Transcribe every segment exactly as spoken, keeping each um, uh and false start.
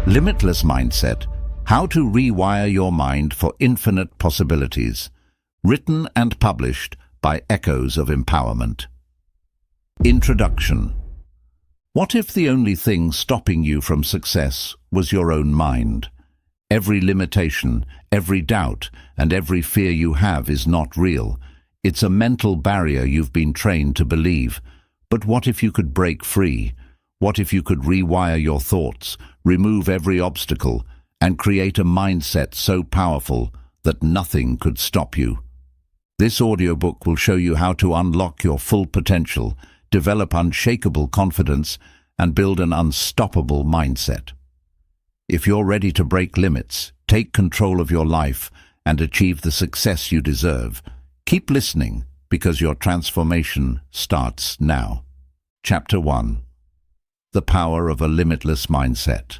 Limitless Mindset: How to Rewire Your Mind for Infinite Possibilities. Written and published by Echoes of Empowerment. Introduction. What if the only thing stopping you from success was your own mind? Every limitation, every doubt, and every fear you have is not real. It's a mental barrier you've been trained to believe. But what if you could break free? What if you could rewire your thoughts, remove every obstacle, and create a mindset so powerful that nothing could stop you? This audiobook will show you how to unlock your full potential, develop unshakable confidence, and build an unstoppable mindset. If you're ready to break limits, take control of your life, and achieve the success you deserve, keep listening, because your transformation starts now. Chapter one. The Power of a Limitless Mindset.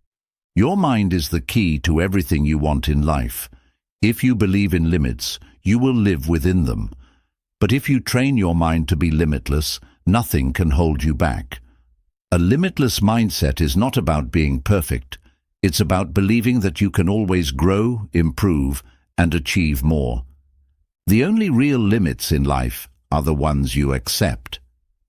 Your mind is the key to everything you want in life. If you believe in limits, you will live within them. But if you train your mind to be limitless, nothing can hold you back. A limitless mindset is not about being perfect. It's about believing that you can always grow, improve, and achieve more. The only real limits in life are the ones you accept.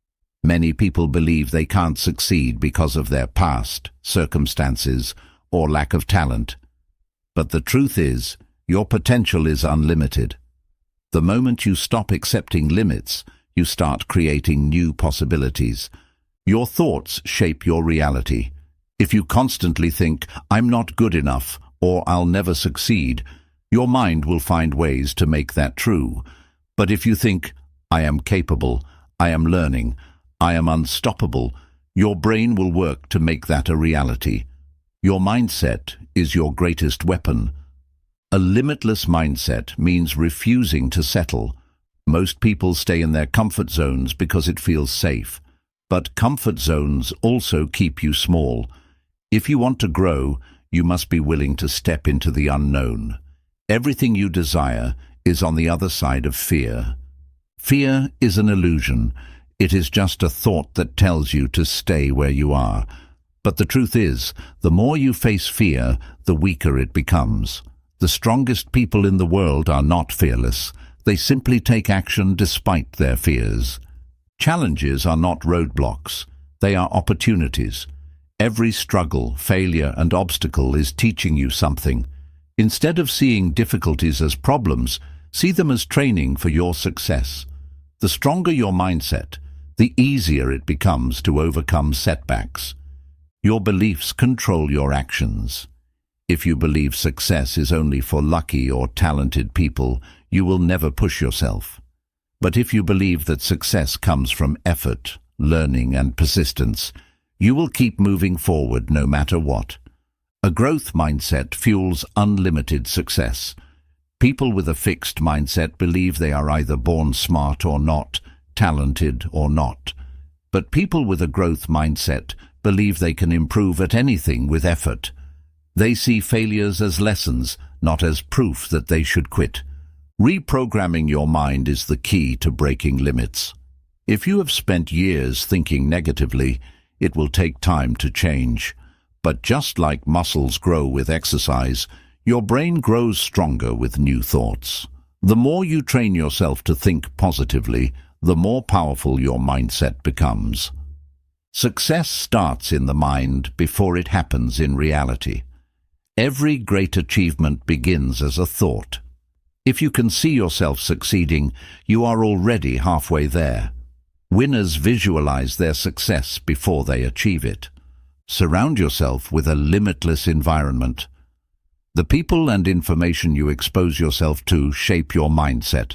Many people believe they can't succeed because of their past, circumstances, or lack of talent. But the truth is, your potential is unlimited. The moment you stop accepting limits, you start creating new possibilities. Your thoughts shape your reality. If you constantly think, "I'm not good enough," or "I'll never succeed," your mind will find ways to make that true. But if you think, "I am capable, I am learning, I am unstoppable," your brain will work to make that a reality. Your mindset is your greatest weapon. A limitless mindset means refusing to settle. Most people stay in their comfort zones because it feels safe. But comfort zones also keep you small. If you want to grow, you must be willing to step into the unknown. Everything you desire is on the other side of fear. Fear is an illusion. It is just a thought that tells you to stay where you are. But the truth is, the more you face fear, the weaker it becomes. The strongest people in the world are not fearless. They simply take action despite their fears. Challenges are not roadblocks. They are opportunities. Every struggle, failure, and obstacle is teaching you something. Instead of seeing difficulties as problems, see them as training for your success. The stronger your mindset, the easier it becomes to overcome setbacks. Your beliefs control your actions. If you believe success is only for lucky or talented people, you will never push yourself. But if you believe that success comes from effort, learning, and persistence, you will keep moving forward no matter what. A growth mindset fuels unlimited success. People with a fixed mindset believe they are either born smart or not, talented or not. But people with a growth mindset believe they can improve at anything with effort. They see failures as lessons, not as proof that they should quit. Reprogramming your mind is the key to breaking limits. If you have spent years thinking negatively, it will take time to change. But just like muscles grow with exercise, your brain grows stronger with new thoughts. The more you train yourself to think positively, the more powerful your mindset becomes. Success starts in the mind before it happens in reality. Every great achievement begins as a thought. If you can see yourself succeeding, you are already halfway there. Winners visualize their success before they achieve it. Surround yourself with a limitless environment. The people and information you expose yourself to shape your mindset.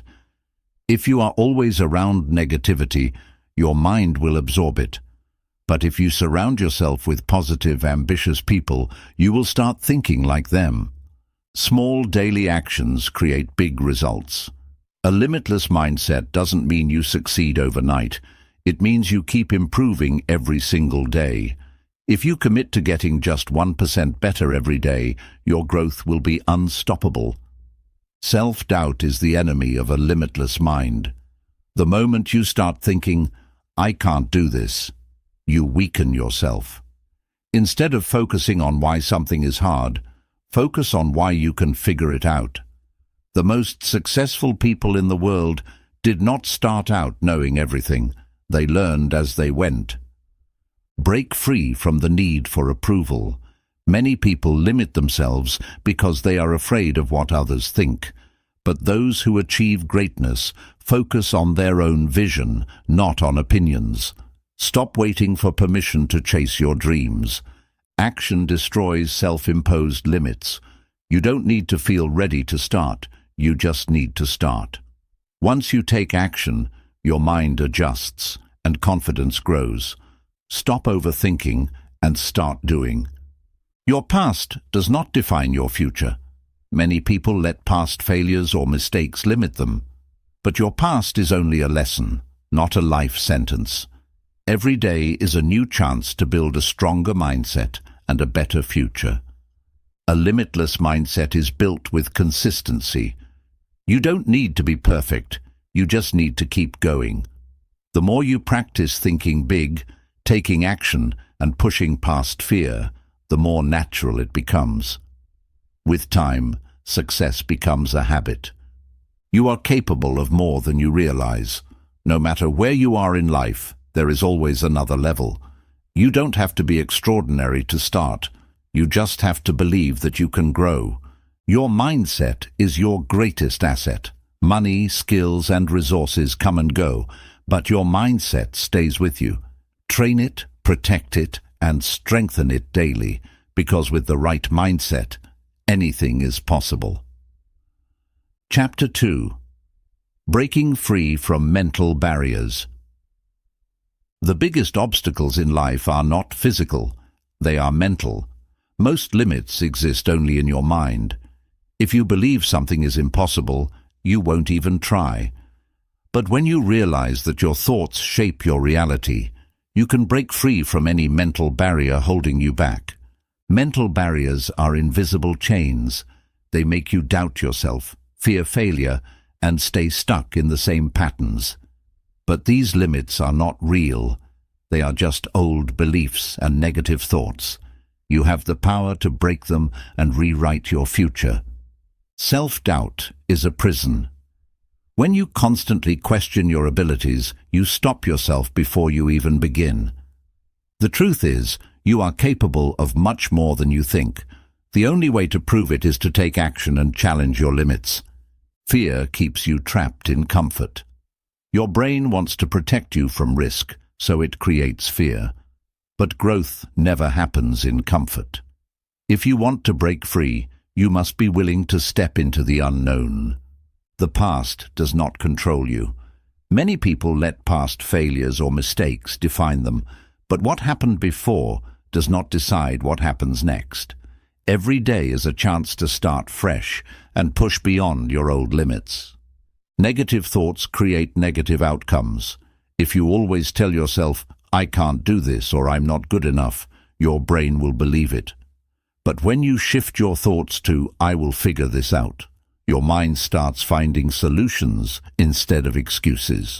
If you are always around negativity, your mind will absorb it. But if you surround yourself with positive, ambitious people, you will start thinking like them. Small daily actions create big results. A limitless mindset doesn't mean you succeed overnight. It means you keep improving every single day. If you commit to getting just one percent better every day, your growth will be unstoppable. Self-doubt is the enemy of a limitless mind. The moment you start thinking, "I can't do this," you weaken yourself. Instead of focusing on why something is hard, focus on why you can figure it out. The most successful people in the world did not start out knowing everything. They learned as they went. Break free from the need for approval. Many people limit themselves because they are afraid of what others think. But those who achieve greatness focus on their own vision, not on opinions. Stop waiting for permission to chase your dreams. Action destroys self-imposed limits. You don't need to feel ready to start. You just need to start. Once you take action, your mind adjusts and confidence grows. Stop overthinking and start doing. Your past does not define your future. Many people let past failures or mistakes limit them. But your past is only a lesson, not a life sentence. Every day is a new chance to build a stronger mindset and a better future. A limitless mindset is built with consistency. You don't need to be perfect. You just need to keep going. The more you practice thinking big, taking action, and pushing past fear, the more natural it becomes. With time, success becomes a habit. You are capable of more than you realize. No matter where you are in life, there is always another level. You don't have to be extraordinary to start. You just have to believe that you can grow. Your mindset is your greatest asset. Money, skills, and resources come and go, but your mindset stays with you. Train it, protect it, and strengthen it daily, because with the right mindset, anything is possible. Chapter two. Breaking Free from Mental Barriers. The biggest obstacles in life are not physical, they are mental. Most limits exist only in your mind. If you believe something is impossible, you won't even try. But when you realize that your thoughts shape your reality, you can break free from any mental barrier holding you back. Mental barriers are invisible chains. They make you doubt yourself, fear failure, and stay stuck in the same patterns. But these limits are not real. They are just old beliefs and negative thoughts. You have the power to break them and rewrite your future. Self-doubt is a prison. When you constantly question your abilities, you stop yourself before you even begin. The truth is, you are capable of much more than you think. The only way to prove it is to take action and challenge your limits. Fear keeps you trapped in comfort. Your brain wants to protect you from risk, so it creates fear. But growth never happens in comfort. If you want to break free, you must be willing to step into the unknown. The past does not control you. Many people let past failures or mistakes define them, but what happened before does not decide what happens next. Every day is a chance to start fresh and push beyond your old limits. Negative thoughts create negative outcomes. If you always tell yourself, "I can't do this" or "I'm not good enough," your brain will believe it. But when you shift your thoughts to "I will figure this out," your mind starts finding solutions instead of excuses.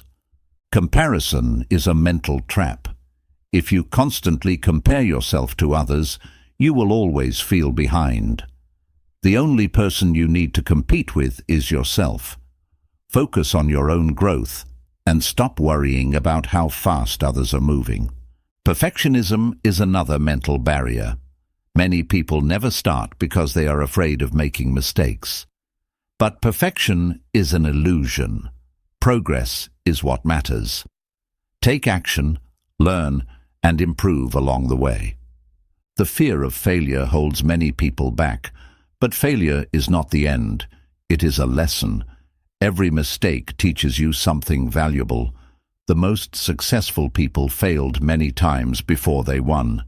Comparison is a mental trap. If you constantly compare yourself to others, you will always feel behind. The only person you need to compete with is yourself. Focus on your own growth and stop worrying about how fast others are moving. Perfectionism is another mental barrier. Many people never start because they are afraid of making mistakes. But perfection is an illusion. Progress is what matters. Take action, learn, and improve along the way. The fear of failure holds many people back, but failure is not the end. It is a lesson. Every mistake teaches you something valuable. The most successful people failed many times before they won.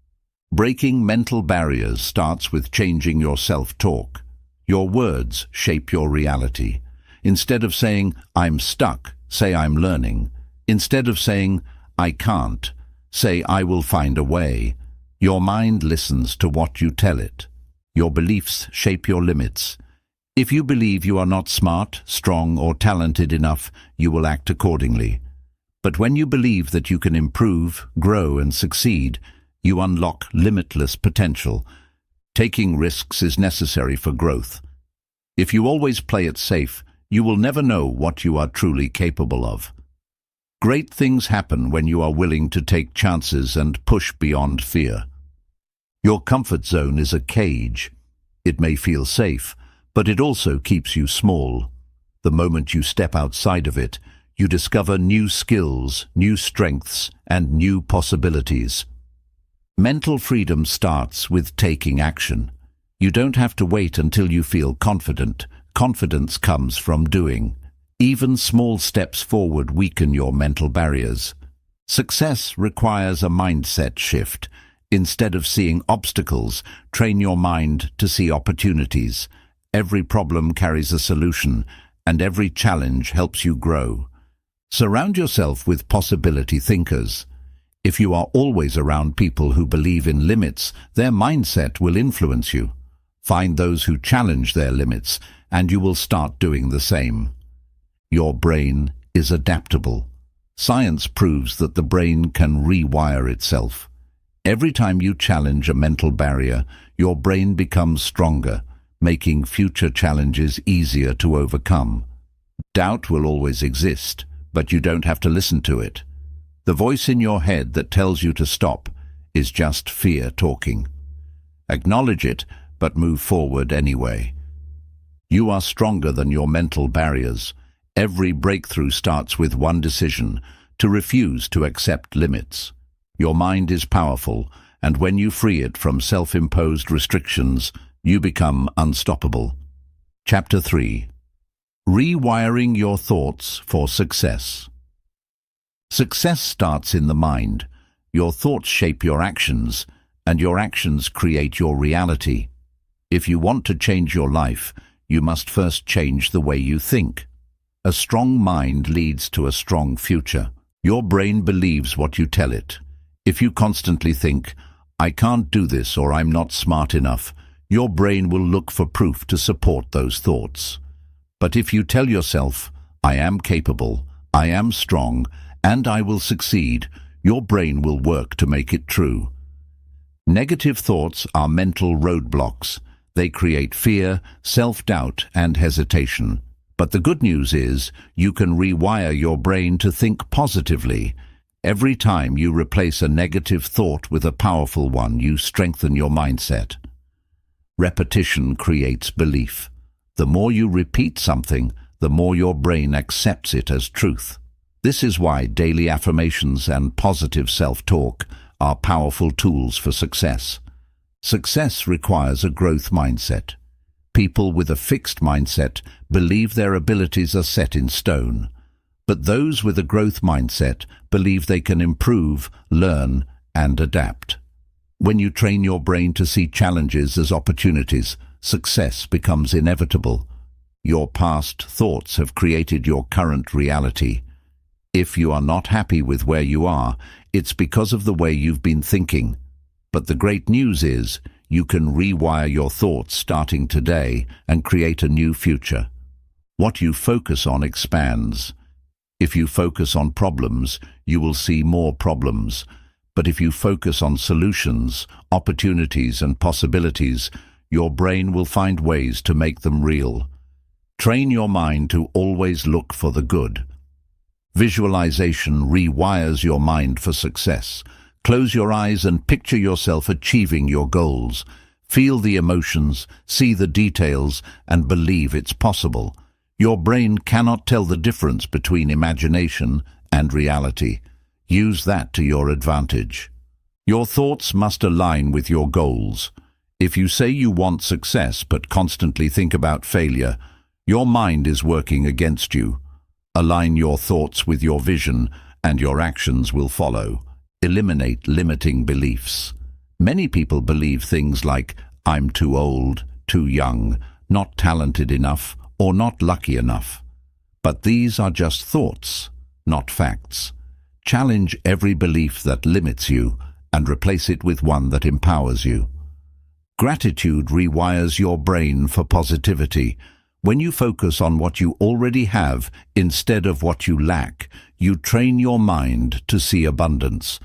Breaking mental barriers starts with changing your self-talk. Your words shape your reality. Instead of saying, "I'm stuck," say, "I'm learning." Instead of saying, "I can't," say, "I will find a way." Your mind listens to what you tell it. Your beliefs shape your limits. If you believe you are not smart, strong, or talented enough, you will act accordingly. But when you believe that you can improve, grow, and succeed, you unlock limitless potential. Taking risks is necessary for growth. If you always play it safe, you will never know what you are truly capable of. Great things happen when you are willing to take chances and push beyond fear. Your comfort zone is a cage. It may feel safe, but it also keeps you small. The moment you step outside of it, you discover new skills, new strengths, and new possibilities. Mental freedom starts with taking action. You don't have to wait until you feel confident. Confidence comes from doing. Even small steps forward weaken your mental barriers. Success requires a mindset shift. Instead of seeing obstacles, train your mind to see opportunities. Every problem carries a solution, and every challenge helps you grow. Surround yourself with possibility thinkers. If you are always around people who believe in limits, their mindset will influence you. Find those who challenge their limits, and you will start doing the same. Your brain is adaptable. Science proves that the brain can rewire itself. Every time you challenge a mental barrier, your brain becomes stronger, making future challenges easier to overcome. Doubt will always exist, but you don't have to listen to it. The voice in your head that tells you to stop is just fear talking. Acknowledge it, but move forward anyway. You are stronger than your mental barriers. Every breakthrough starts with one decision: to refuse to accept limits. Your mind is powerful, and when you free it from self-imposed restrictions, you become unstoppable. Chapter three. Rewiring your thoughts for success. Success starts in the mind. Your thoughts shape your actions, and your actions create your reality. If you want to change your life, you must first change the way you think. A strong mind leads to a strong future. Your brain believes what you tell it. If you constantly think, "I can't do this," or "I'm not smart enough," your brain will look for proof to support those thoughts. But if you tell yourself, "I am capable, I am strong, and I will succeed," your brain will work to make it true. Negative thoughts are mental roadblocks. They create fear, self-doubt, and hesitation. But the good news is, you can rewire your brain to think positively. Every time you replace a negative thought with a powerful one, you strengthen your mindset. Repetition creates belief. The more you repeat something, the more your brain accepts it as truth. This is why daily affirmations and positive self-talk are powerful tools for success. Success requires a growth mindset. People with a fixed mindset believe their abilities are set in stone. But those with a growth mindset believe they can improve, learn, and adapt. When you train your brain to see challenges as opportunities, success becomes inevitable. Your past thoughts have created your current reality. If you are not happy with where you are, it's because of the way you've been thinking. But the great news is, you can rewire your thoughts starting today and create a new future. What you focus on expands. If you focus on problems, you will see more problems. But if you focus on solutions, opportunities, and possibilities, your brain will find ways to make them real. Train your mind to always look for the good. Visualization rewires your mind for success. Close your eyes and picture yourself achieving your goals. Feel the emotions, see the details, and believe it's possible. Your brain cannot tell the difference between imagination and reality. Use that to your advantage. Your thoughts must align with your goals. If you say you want success but constantly think about failure, your mind is working against you. Align your thoughts with your vision, and your actions will follow. Eliminate limiting beliefs. Many people believe things like, "I'm too old, too young, not talented enough, or not lucky enough." But these are just thoughts, not facts. Challenge every belief that limits you and replace it with one that empowers you. Gratitude rewires your brain for positivity. When you focus on what you already have instead of what you lack, you train your mind to see abundance.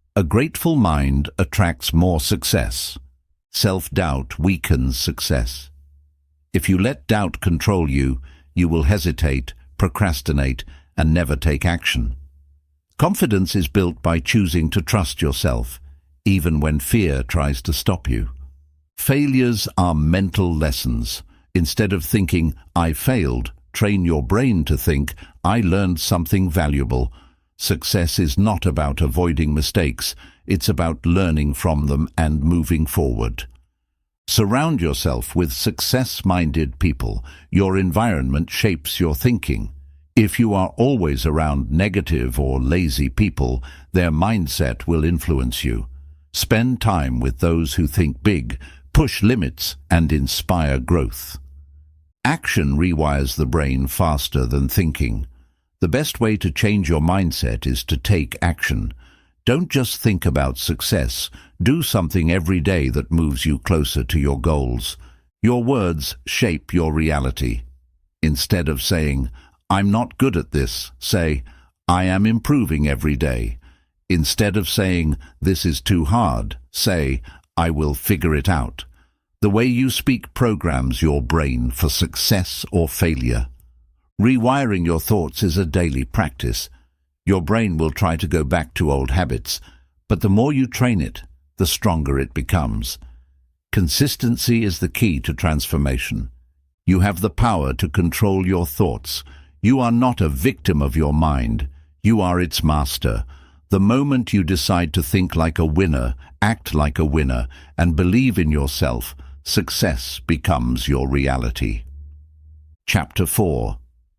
A grateful mind attracts more success. Self-doubt weakens success. If you let doubt control you, you will hesitate, procrastinate, and never take action. Confidence is built by choosing to trust yourself, even when fear tries to stop you. Failures are mental lessons. Instead of thinking, "I failed," train your brain to think, "I learned something valuable." Success is not about avoiding mistakes, it's about learning from them and moving forward. Surround yourself with success-minded people. Your environment shapes your thinking. If you are always around negative or lazy people, their mindset will influence you. Spend time with those who think big, push limits, and inspire growth. Action rewires the brain faster than thinking. The best way to change your mindset is to take action. Don't just think about success. Do something every day that moves you closer to your goals. Your words shape your reality. Instead of saying, "I'm not good at this," say, "I am improving every day." Instead of saying, "This is too hard," say, "I will figure it out." The way you speak programs your brain for success or failure. Rewiring your thoughts is a daily practice. Your brain will try to go back to old habits, but the more you train it, the stronger it becomes. Consistency is the key to transformation. You have the power to control your thoughts. You are not a victim of your mind. You are its master. The moment you decide to think like a winner, act like a winner, and believe in yourself, success becomes your reality. Chapter four.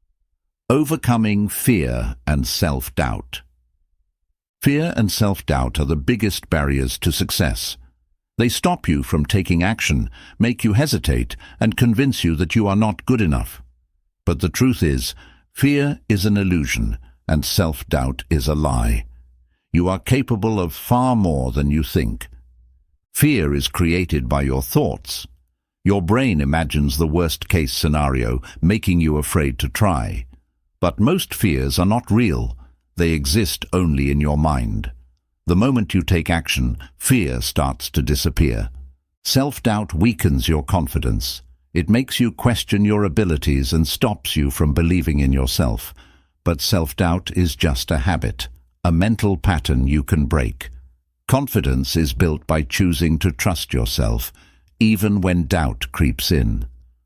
Overcoming fear and self-doubt. Fear and self-doubt are the biggest barriers to success. They stop you from taking action, make you hesitate, and convince you that you are not good enough. But the truth is, fear is an illusion, and self-doubt is a lie. You are capable of far more than you think. Fear is created by your thoughts. Your brain imagines the worst-case scenario, making you afraid to try. But most fears are not real. They exist only in your mind. The moment you take action, fear starts to disappear. Self-doubt weakens your confidence. It makes you question your abilities and stops you from believing in yourself. But self-doubt is just a habit, a mental pattern you can break. Confidence is built by choosing to trust yourself, even when doubt creeps in.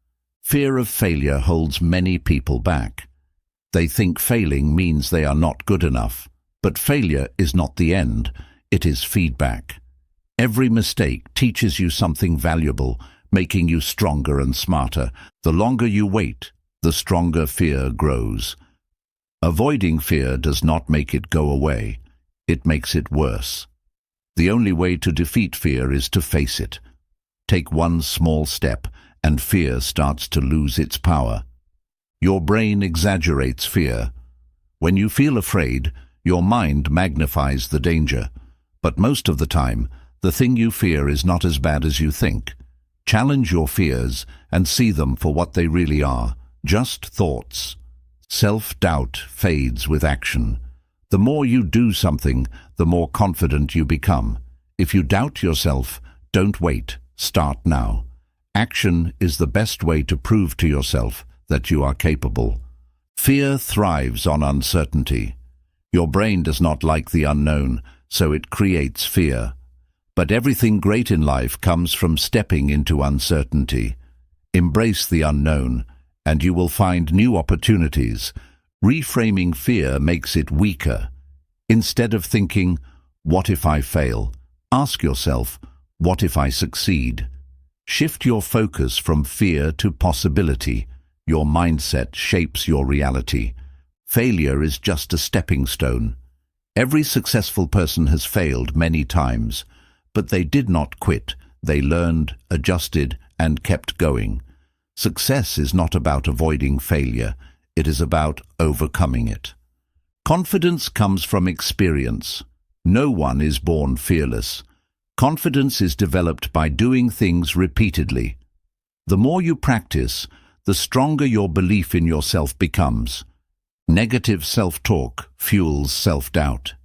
Fear of failure holds many people back. They think failing means they are not good enough, but failure is not the end, it is feedback. Every mistake teaches you something valuable, making you stronger and smarter. The longer you wait, the stronger fear grows. Avoiding fear does not make it go away, it makes it worse. The only way to defeat fear is to face it. Take one small step, and fear starts to lose its power. Your brain exaggerates fear. When you feel afraid, your mind magnifies the danger. But most of the time, the thing you fear is not as bad as you think. Challenge your fears and see them for what they really are, just thoughts. Self-doubt fades with action. The more you do something, the more confident you become. If you doubt yourself, don't wait, start now. Action is the best way to prove to yourself that you are capable. Fear thrives on uncertainty. Your brain does not like the unknown, so it creates fear. But everything great in life comes from stepping into uncertainty. Embrace the unknown, and you will find new opportunities. Reframing fear makes it weaker. Instead of thinking, "What if I fail?" ask yourself, "What if I succeed?" Shift your focus from fear to possibility. Your mindset shapes your reality. Failure is just a stepping stone. Every successful person has failed many times, but they did not quit. They learned, adjusted, and kept going. Success is not about avoiding failure. It is about overcoming it. Confidence comes from experience. No one is born fearless. Confidence is developed by doing things repeatedly. The more you practice, the stronger your belief in yourself becomes. Negative self-talk fuels self-doubt.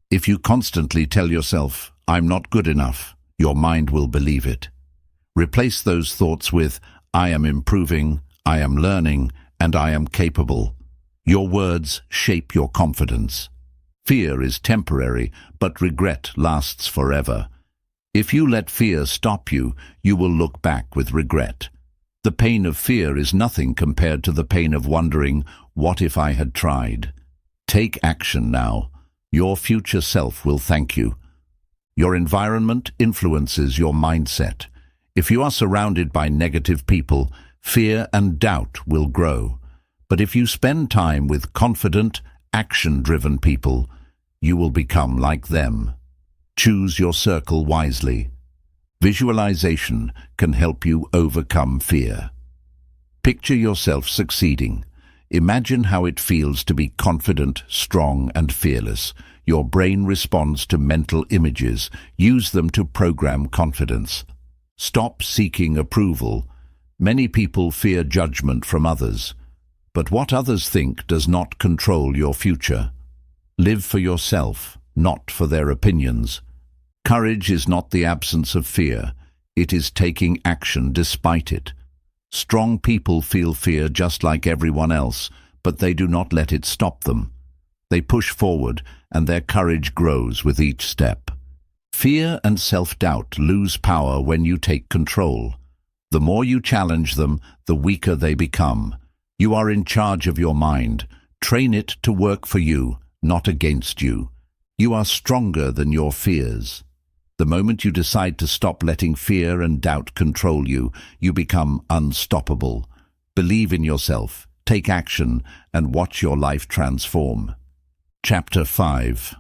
If you constantly tell yourself, "I'm not good enough," your mind will believe it. Replace those thoughts with, "I am improving, I am learning, and I am capable." Your words shape your confidence. Fear is temporary, but regret lasts forever. If you let fear stop you, you will look back with regret. The pain of fear is nothing compared to the pain of wondering, "What if I had tried?" Take action now. Your future self will thank you. Your environment influences your mindset. If you are surrounded by negative people, fear and doubt will grow. But if you spend time with confident, action-driven people, you will become like them. Choose your circle wisely. Visualization can help you overcome fear. Picture yourself succeeding. Imagine how it feels to be confident, strong, and fearless. Your brain responds to mental images. Use them to program confidence. Stop seeking approval. Many people fear judgment from others. But what others think does not control your future. Live for yourself, not for their opinions. Courage is not the absence of fear. It is taking action despite it. Strong people feel fear just like everyone else, but they do not let it stop them. They push forward, and their courage grows with each step. Fear and self-doubt lose power when you take control. The more you challenge them, the weaker they become. You are in charge of your mind. Train it to work for you, not against you. You are stronger than your fears. The moment you decide to stop letting fear and doubt control you, you become unstoppable. Believe in yourself, take action, and watch your life transform. Chapter five.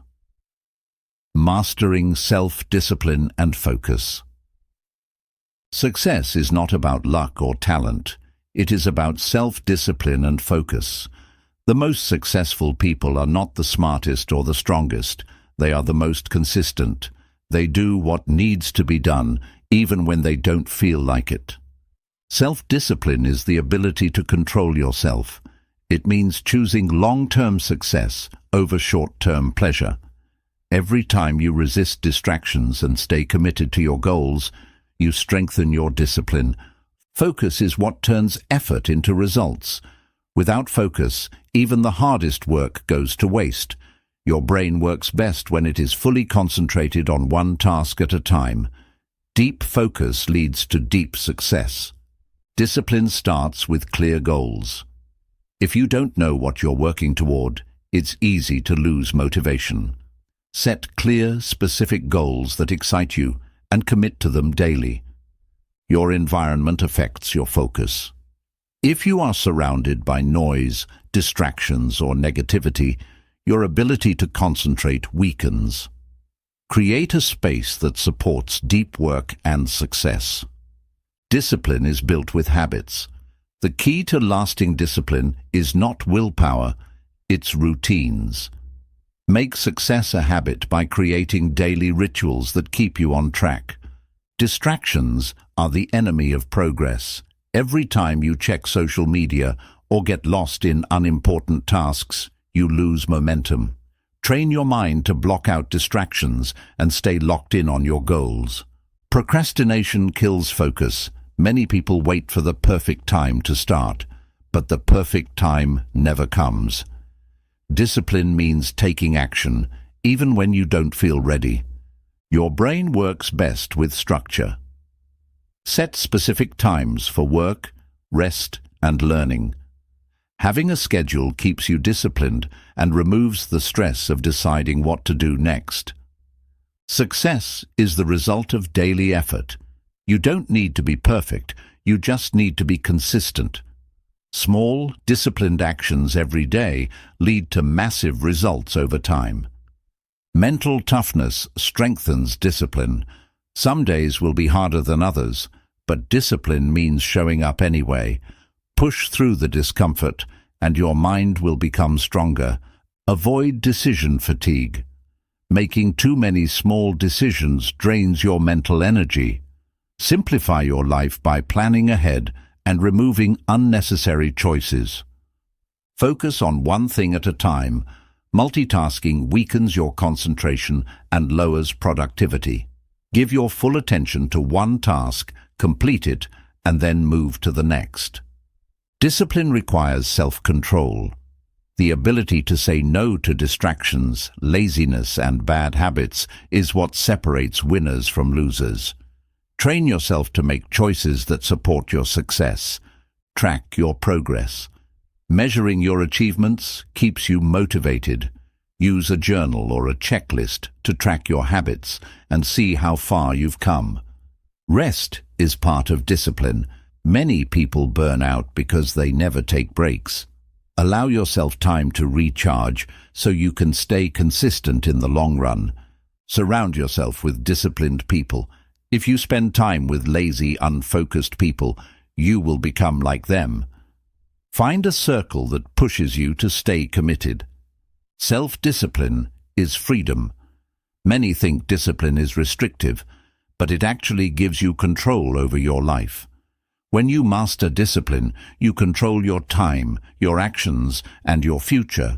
Mastering Self-Discipline and Focus. Success is not about luck or talent. It is about self-discipline and focus. The most successful people are not the smartest or the strongest. They are the most consistent. They do what needs to be done, even when they don't feel like it. Self-discipline is the ability to control yourself. It means choosing long-term success over short-term pleasure. Every time you resist distractions and stay committed to your goals, you strengthen your discipline. Focus is what turns effort into results. Without focus, even the hardest work goes to waste. Your brain works best when it is fully concentrated on one task at a time. Deep focus leads to deep success. Discipline starts with clear goals. If you don't know what you're working toward, it's easy to lose motivation. Set clear, specific goals that excite you and commit to them daily. Your environment affects your focus. If you are surrounded by noise, distractions, or negativity, your ability to concentrate weakens. Create a space that supports deep work and success. Discipline is built with habits. The key to lasting discipline is not willpower, it's routines. Make success a habit by creating daily rituals that keep you on track. Distractions are the enemy of progress. Every time you check social media or get lost in unimportant tasks, you lose momentum. Train your mind to block out distractions and stay locked in on your goals. Procrastination kills focus. Many people wait for the perfect time to start, but the perfect time never comes. Discipline means taking action, even when you don't feel ready. Your brain works best with structure. Set specific times for work, rest, and learning. Having a schedule keeps you disciplined and removes the stress of deciding what to do next. Success is the result of daily effort. You don't need to be perfect, you just need to be consistent. Small, disciplined actions every day lead to massive results over time. Mental toughness strengthens discipline. Some days will be harder than others, but discipline means showing up anyway. Push through the discomfort, and your mind will become stronger. Avoid decision fatigue. Making too many small decisions drains your mental energy. Simplify your life by planning ahead and removing unnecessary choices. Focus on one thing at a time. Multitasking weakens your concentration and lowers productivity. Give your full attention to one task, complete it, and then move to the next. Discipline requires self-control. The ability to say no to distractions, laziness, and bad habits is what separates winners from losers. Train yourself to make choices that support your success. Track your progress. Measuring your achievements keeps you motivated. Use a journal or a checklist to track your habits and see how far you've come. Rest is part of discipline. Many people burn out because they never take breaks. Allow yourself time to recharge so you can stay consistent in the long run. Surround yourself with disciplined people. If you spend time with lazy, unfocused people, you will become like them. Find a circle that pushes you to stay committed. Self-discipline is freedom. Many think discipline is restrictive, but it actually gives you control over your life. When you master discipline, you control your time, your actions, and your future.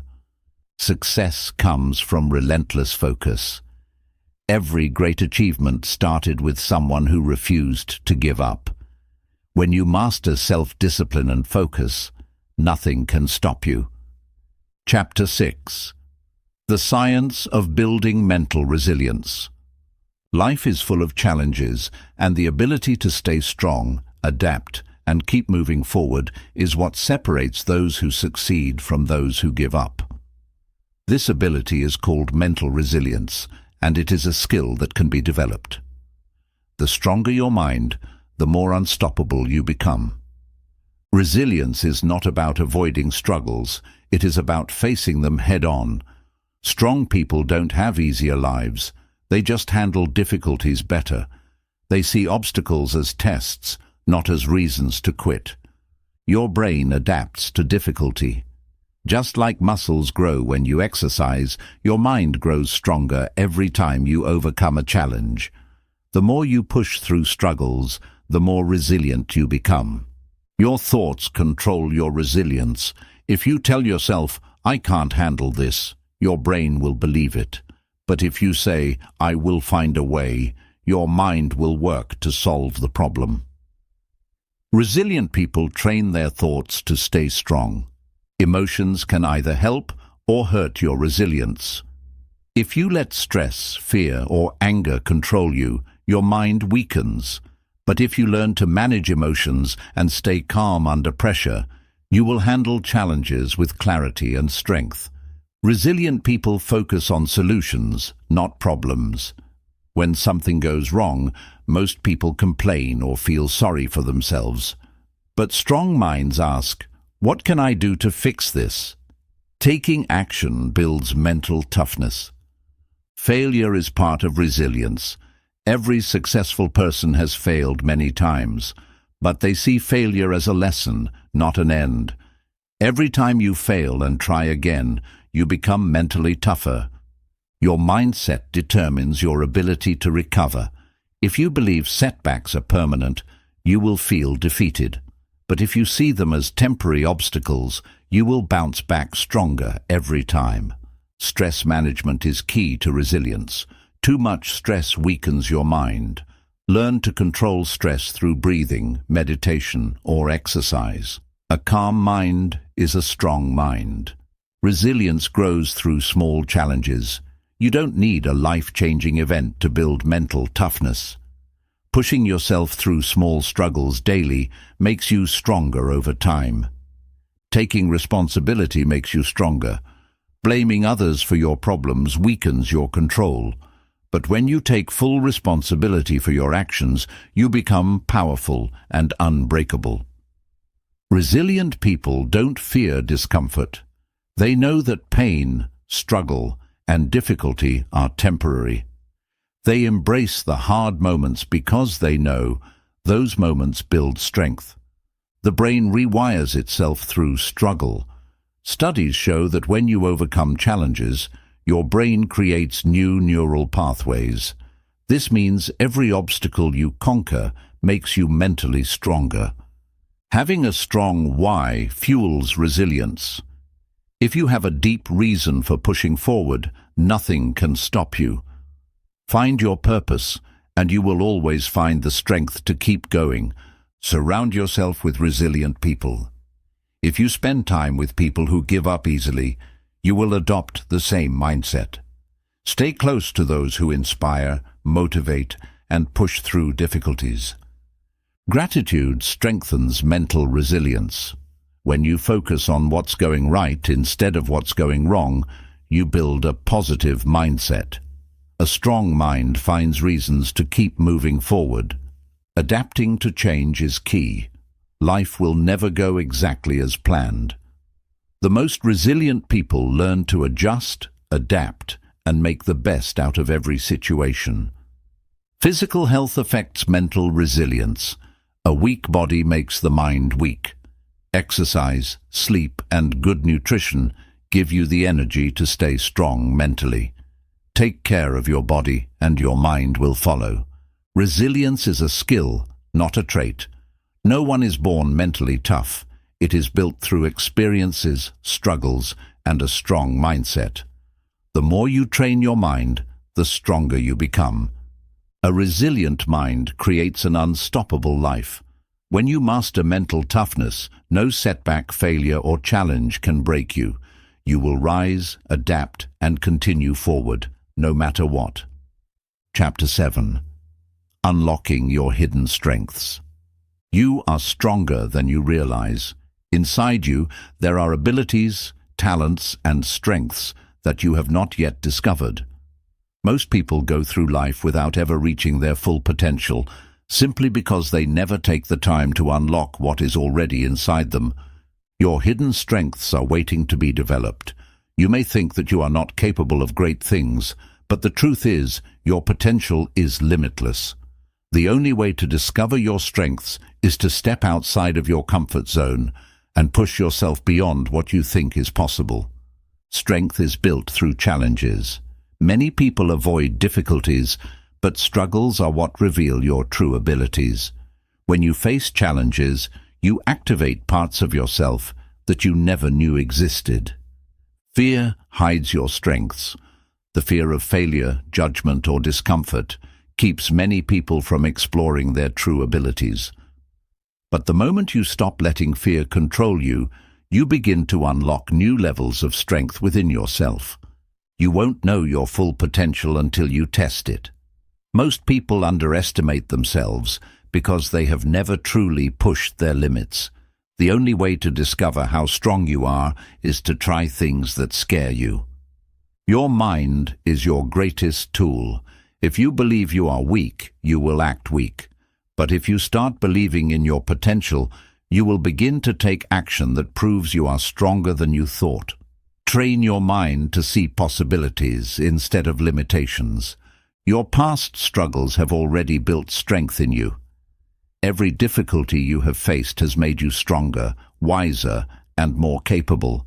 Success comes from relentless focus. Every great achievement started with someone who refused to give up. When you master self-discipline and focus, nothing can stop you. Chapter six. The Science of Building Mental Resilience. Life is full of challenges, and the ability to stay strong, adapt, and keep moving forward is what separates those who succeed from those who give up. This ability is called mental resilience, and it is a skill that can be developed. The stronger your mind, the more unstoppable you become. Resilience is not about avoiding struggles, it is about facing them head-on. Strong people don't have easier lives, they just handle difficulties better. They see obstacles as tests, not as reasons to quit. Your brain adapts to difficulty. Just like muscles grow when you exercise, your mind grows stronger every time you overcome a challenge. The more you push through struggles, the more resilient you become. Your thoughts control your resilience. If you tell yourself, "I can't handle this," your brain will believe it. But if you say, "I will find a way," your mind will work to solve the problem. Resilient people train their thoughts to stay strong. Emotions can either help or hurt your resilience. If you let stress, fear, or anger control you, your mind weakens. But if you learn to manage emotions and stay calm under pressure, you will handle challenges with clarity and strength. Resilient people focus on solutions, not problems. When something goes wrong, most people complain or feel sorry for themselves. But strong minds ask, "What can I do to fix this?" Taking action builds mental toughness. Failure is part of resilience. Every successful person has failed many times, but they see failure as a lesson, not an end. Every time you fail and try again, you become mentally tougher. Your mindset determines your ability to recover. If you believe setbacks are permanent, you will feel defeated. But if you see them as temporary obstacles, you will bounce back stronger every time. Stress management is key to resilience. Too much stress weakens your mind. Learn to control stress through breathing, meditation, or exercise. A calm mind is a strong mind. Resilience grows through small challenges. You don't need a life-changing event to build mental toughness. Pushing yourself through small struggles daily makes you stronger over time. Taking responsibility makes you stronger. Blaming others for your problems weakens your control. But when you take full responsibility for your actions, you become powerful and unbreakable. Resilient people don't fear discomfort. They know that pain, struggle, and difficulty are temporary. They embrace the hard moments because they know those moments build strength. The brain rewires itself through struggle. Studies show that when you overcome challenges, your brain creates new neural pathways. This means every obstacle you conquer makes you mentally stronger. Having a strong why fuels resilience. If you have a deep reason for pushing forward, nothing can stop you. Find your purpose, and you will always find the strength to keep going. Surround yourself with resilient people. If you spend time with people who give up easily, you will adopt the same mindset. Stay close to those who inspire, motivate, and push through difficulties. Gratitude strengthens mental resilience. When you focus on what's going right instead of what's going wrong, you build a positive mindset. A strong mind finds reasons to keep moving forward. Adapting to change is key. Life will never go exactly as planned. The most resilient people learn to adjust, adapt, and make the best out of every situation. Physical health affects mental resilience. A weak body makes the mind weak. Exercise, sleep, and good nutrition give you the energy to stay strong mentally. Take care of your body, and your mind will follow. Resilience is a skill, not a trait. No one is born mentally tough. It is built through experiences, struggles, and a strong mindset. The more you train your mind, the stronger you become. A resilient mind creates an unstoppable life. When you master mental toughness, no setback, failure, or challenge can break you. You will rise, adapt, and continue forward, no matter what. Chapter seven. Unlocking your hidden strengths. You are stronger than you realize. Inside you, there are abilities, talents, and strengths that you have not yet discovered. Most people go through life without ever reaching their full potential, simply because they never take the time to unlock what is already inside them. Your hidden strengths are waiting to be developed. You may think that you are not capable of great things, but the truth is, your potential is limitless. The only way to discover your strengths is to step outside of your comfort zone and push yourself beyond what you think is possible. Strength is built through challenges. Many people avoid difficulties, but struggles are what reveal your true abilities. When you face challenges, you activate parts of yourself that you never knew existed. Fear hides your strengths. The fear of failure, judgment, or discomfort keeps many people from exploring their true abilities. But the moment you stop letting fear control you, you begin to unlock new levels of strength within yourself. You won't know your full potential until you test it. Most people underestimate themselves because they have never truly pushed their limits. The only way to discover how strong you are is to try things that scare you. Your mind is your greatest tool. If you believe you are weak, you will act weak. But if you start believing in your potential, you will begin to take action that proves you are stronger than you thought. Train your mind to see possibilities instead of limitations. Your past struggles have already built strength in you. Every difficulty you have faced has made you stronger, wiser, and more capable.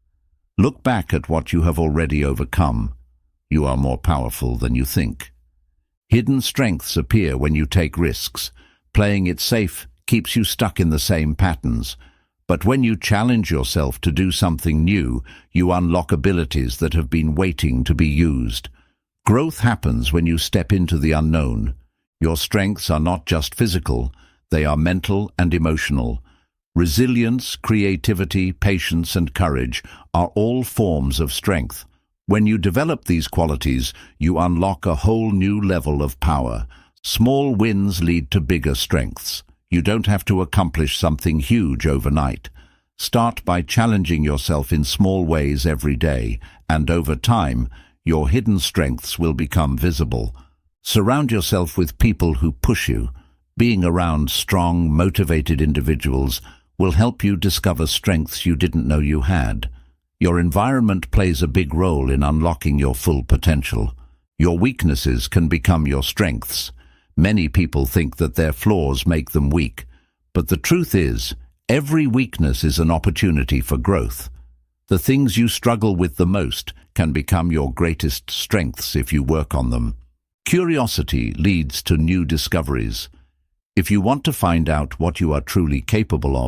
Look back at what you have already overcome. You are more powerful than you think. Hidden strengths appear when you take risks. Playing it safe keeps you stuck in the same patterns. But when you challenge yourself to do something new, you unlock abilities that have been waiting to be used. Growth happens when you step into the unknown. Your strengths are not just physical, they are mental and emotional. Resilience, creativity, patience, and courage are all forms of strength. When you develop these qualities, you unlock a whole new level of power. Small wins lead to bigger strengths. You don't have to accomplish something huge overnight. Start by challenging yourself in small ways every day, and over time, your hidden strengths will become visible. Surround yourself with people who push you. Being around strong, motivated individuals will help you discover strengths you didn't know you had. Your environment plays a big role in unlocking your full potential. Your weaknesses can become your strengths. Many people think that their flaws make them weak, but the truth is, every weakness is an opportunity for growth. The things you struggle with the most can become your greatest strengths if you work on them. Curiosity leads to new discoveries. If you want to find out what you are truly capable of,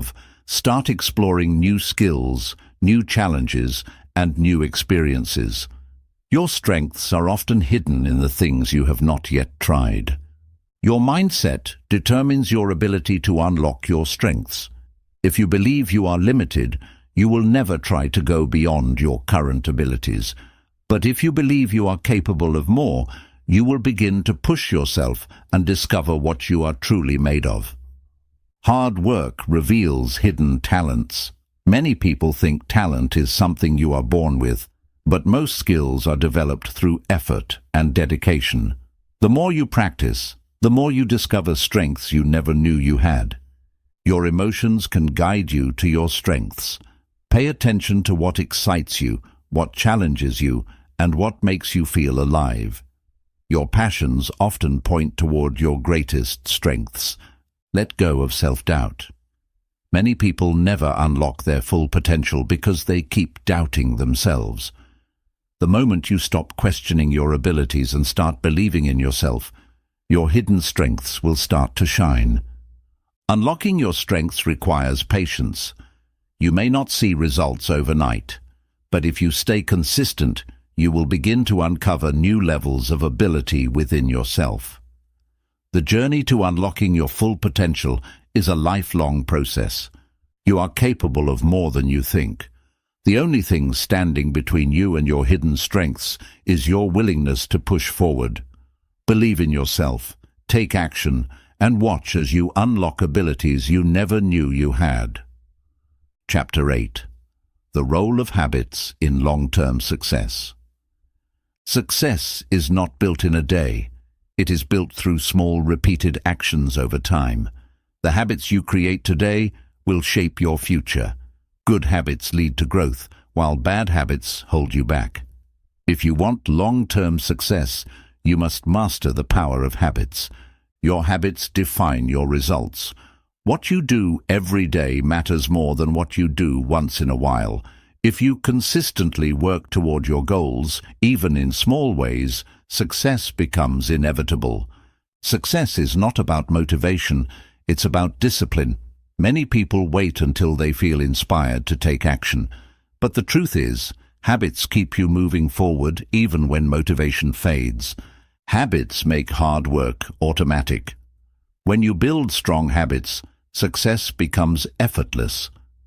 start exploring new skills, new challenges, and new experiences. Your strengths are often hidden in the things you have not yet tried. Your mindset determines your ability to unlock your strengths. If you believe you are limited, you will never try to go beyond your current abilities. But if you believe you are capable of more, you will begin to push yourself and discover what you are truly made of. Hard work reveals hidden talents. Many people think talent is something you are born with, but most skills are developed through effort and dedication. The more you practice, the more you discover strengths you never knew you had. Your emotions can guide you to your strengths. Pay attention to what excites you, what challenges you, and what makes you feel alive. Your passions often point toward your greatest strengths. Let go of self-doubt. Many people never unlock their full potential because they keep doubting themselves. The moment you stop questioning your abilities and start believing in yourself, your hidden strengths will start to shine. Unlocking your strengths requires patience. You may not see results overnight, but if you stay consistent, you will begin to uncover new levels of ability within yourself. The journey to unlocking your full potential is a lifelong process. You are capable of more than you think. The only thing standing between you and your hidden strengths is your willingness to push forward. Believe in yourself, take action, and watch as you unlock abilities you never knew you had. Chapter eight. The Role of Habits in Long-Term Success. Success is not built in a day. It is built through small, repeated actions over time. The habits you create today will shape your future. Good habits lead to growth, while bad habits hold you back. If you want long-term success, you must master the power of habits. Your habits define your results. What you do every day matters more than what you do once in a while. If you consistently work toward your goals, even in small ways, success becomes inevitable. Success is not about motivation, it's about discipline. Many people wait until they feel inspired to take action. But the truth is, habits keep you moving forward even when motivation fades. Habits make hard work automatic. When you build strong habits, success becomes effortless.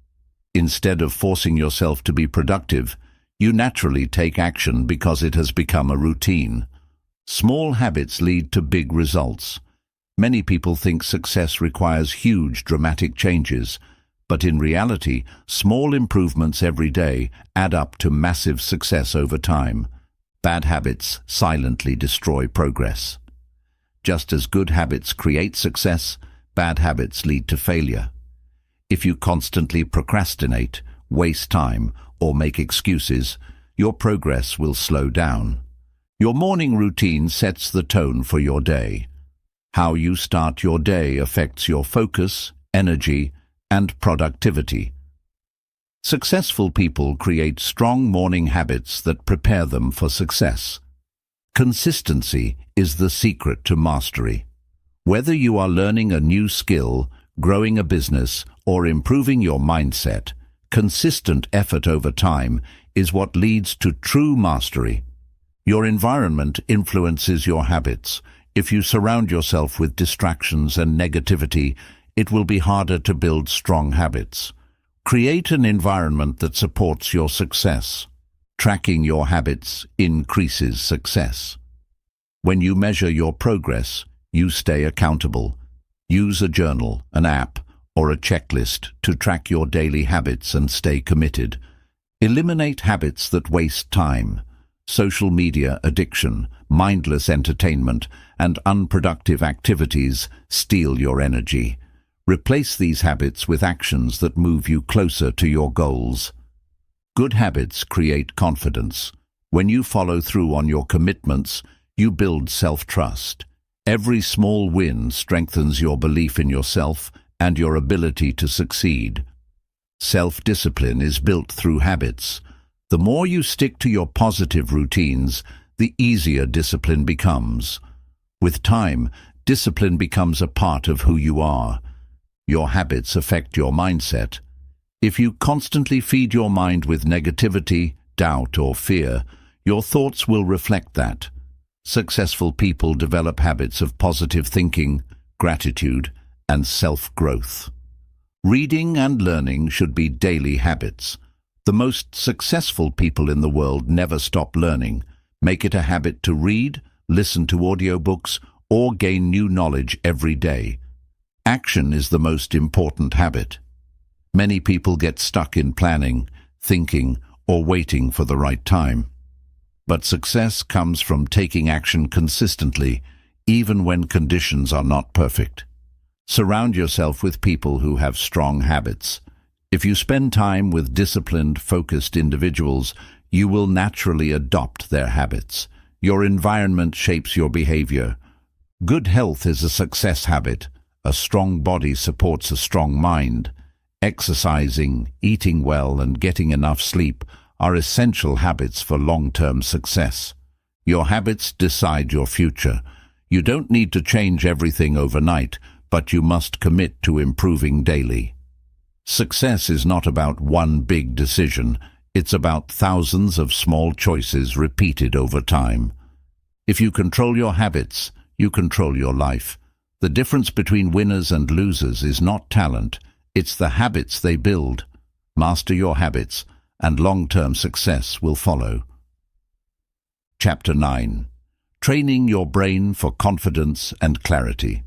Instead of forcing yourself to be productive, you naturally take action because it has become a routine. Small habits lead to big results. Many people think success requires huge, dramatic changes, but in reality, small improvements every day add up to massive success over time. Bad habits silently destroy progress. Just as good habits create success, bad habits lead to failure. If you constantly procrastinate, waste time, or make excuses, your progress will slow down. Your morning routine sets the tone for your day. How you start your day affects your focus, energy, and productivity. Successful people create strong morning habits that prepare them for success. Consistency is the secret to mastery. Whether you are learning a new skill, growing a business, or improving your mindset, consistent effort over time is what leads to true mastery. Your environment influences your habits. If you surround yourself with distractions and negativity, it will be harder to build strong habits. Create an environment that supports your success. Tracking your habits increases success. When you measure your progress, you stay accountable. Use a journal, an app, or a checklist to track your daily habits and stay committed. Eliminate habits that waste time. Social media addiction, mindless entertainment, and unproductive activities steal your energy. Replace these habits with actions that move you closer to your goals. Good habits create confidence. When you follow through on your commitments, you build self-trust. Every small win strengthens your belief in yourself and your ability to succeed. Self-discipline is built through habits. The more you stick to your positive routines, the easier discipline becomes. With time, discipline becomes a part of who you are. Your habits affect your mindset. If you constantly feed your mind with negativity, doubt, or fear, your thoughts will reflect that. Successful people develop habits of positive thinking, gratitude, and self-growth. Reading and learning should be daily habits. The most successful people in the world never stop learning. Make it a habit to read, listen to audiobooks, or gain new knowledge every day. Action is the most important habit. Many people get stuck in planning, thinking, or waiting for the right time. But success comes from taking action consistently, even when conditions are not perfect. Surround yourself with people who have strong habits. If you spend time with disciplined, focused individuals, you will naturally adopt their habits. Your environment shapes your behavior. Good health is a success habit. A strong body supports a strong mind. Exercising, eating well, and getting enough sleep are essential habits for long-term success. Your habits decide your future. You don't need to change everything overnight, but you must commit to improving daily. Success is not about one big decision. It's about thousands of small choices repeated over time. If you control your habits, you control your life. The difference between winners and losers is not talent. It's the habits they build. Master your habits, and long-term success will follow. Chapter nine. Training your brain for confidence and clarity.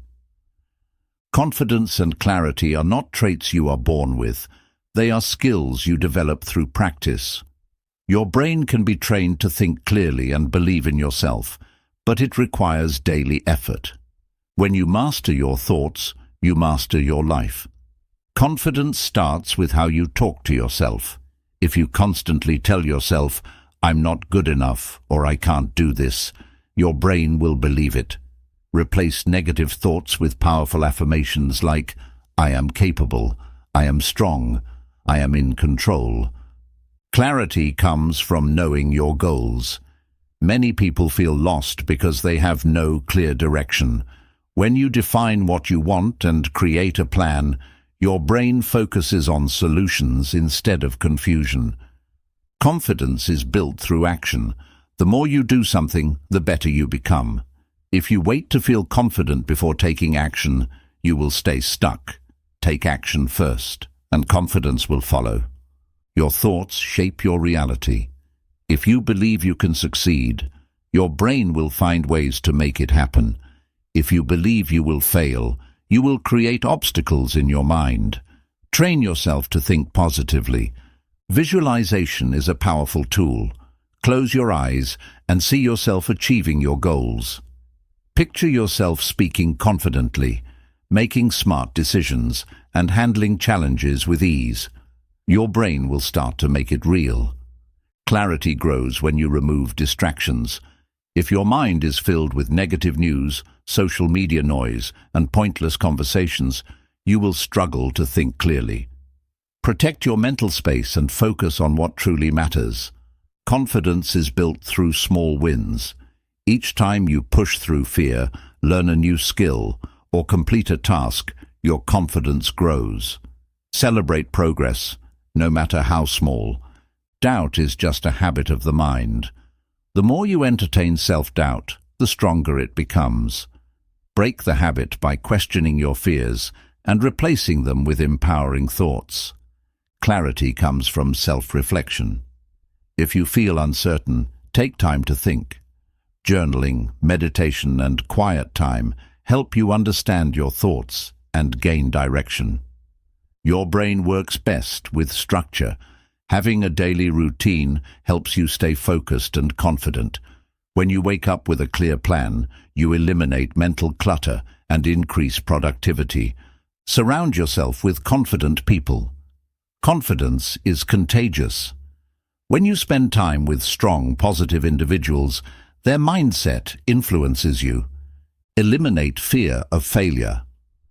Confidence and clarity are not traits you are born with. They are skills you develop through practice. Your brain can be trained to think clearly and believe in yourself, but it requires daily effort. When you master your thoughts, you master your life. Confidence starts with how you talk to yourself. If you constantly tell yourself, "I'm not good enough," or "I can't do this," your brain will believe it. Replace negative thoughts with powerful affirmations like, "I am capable," "I am strong," "I am in control." Clarity comes from knowing your goals. Many people feel lost because they have no clear direction. When you define what you want and create a plan, your brain focuses on solutions instead of confusion. Confidence is built through action. The more you do something, the better you become. If you wait to feel confident before taking action, you will stay stuck. Take action first, and confidence will follow. Your thoughts shape your reality. If you believe you can succeed, your brain will find ways to make it happen. If you believe you will fail, you will create obstacles in your mind. Train yourself to think positively. Visualization is a powerful tool. Close your eyes and see yourself achieving your goals. Picture yourself speaking confidently, making smart decisions, and handling challenges with ease. Your brain will start to make it real. Clarity grows when you remove distractions. If your mind is filled with negative news, social media noise, and pointless conversations, you will struggle to think clearly. Protect your mental space and focus on what truly matters. Confidence is built through small wins. Each time you push through fear, learn a new skill, or complete a task, your confidence grows. Celebrate progress, no matter how small. Doubt is just a habit of the mind. The more you entertain self-doubt, the stronger it becomes. Break the habit by questioning your fears and replacing them with empowering thoughts. Clarity comes from self-reflection. If you feel uncertain, take time to think. Journaling, meditation, and quiet time help you understand your thoughts and gain direction. Your brain works best with structure. Having a daily routine helps you stay focused and confident. When you wake up with a clear plan, you eliminate mental clutter and increase productivity. Surround yourself with confident people. Confidence is contagious. When you spend time with strong, positive individuals, their mindset influences you. Eliminate fear of failure.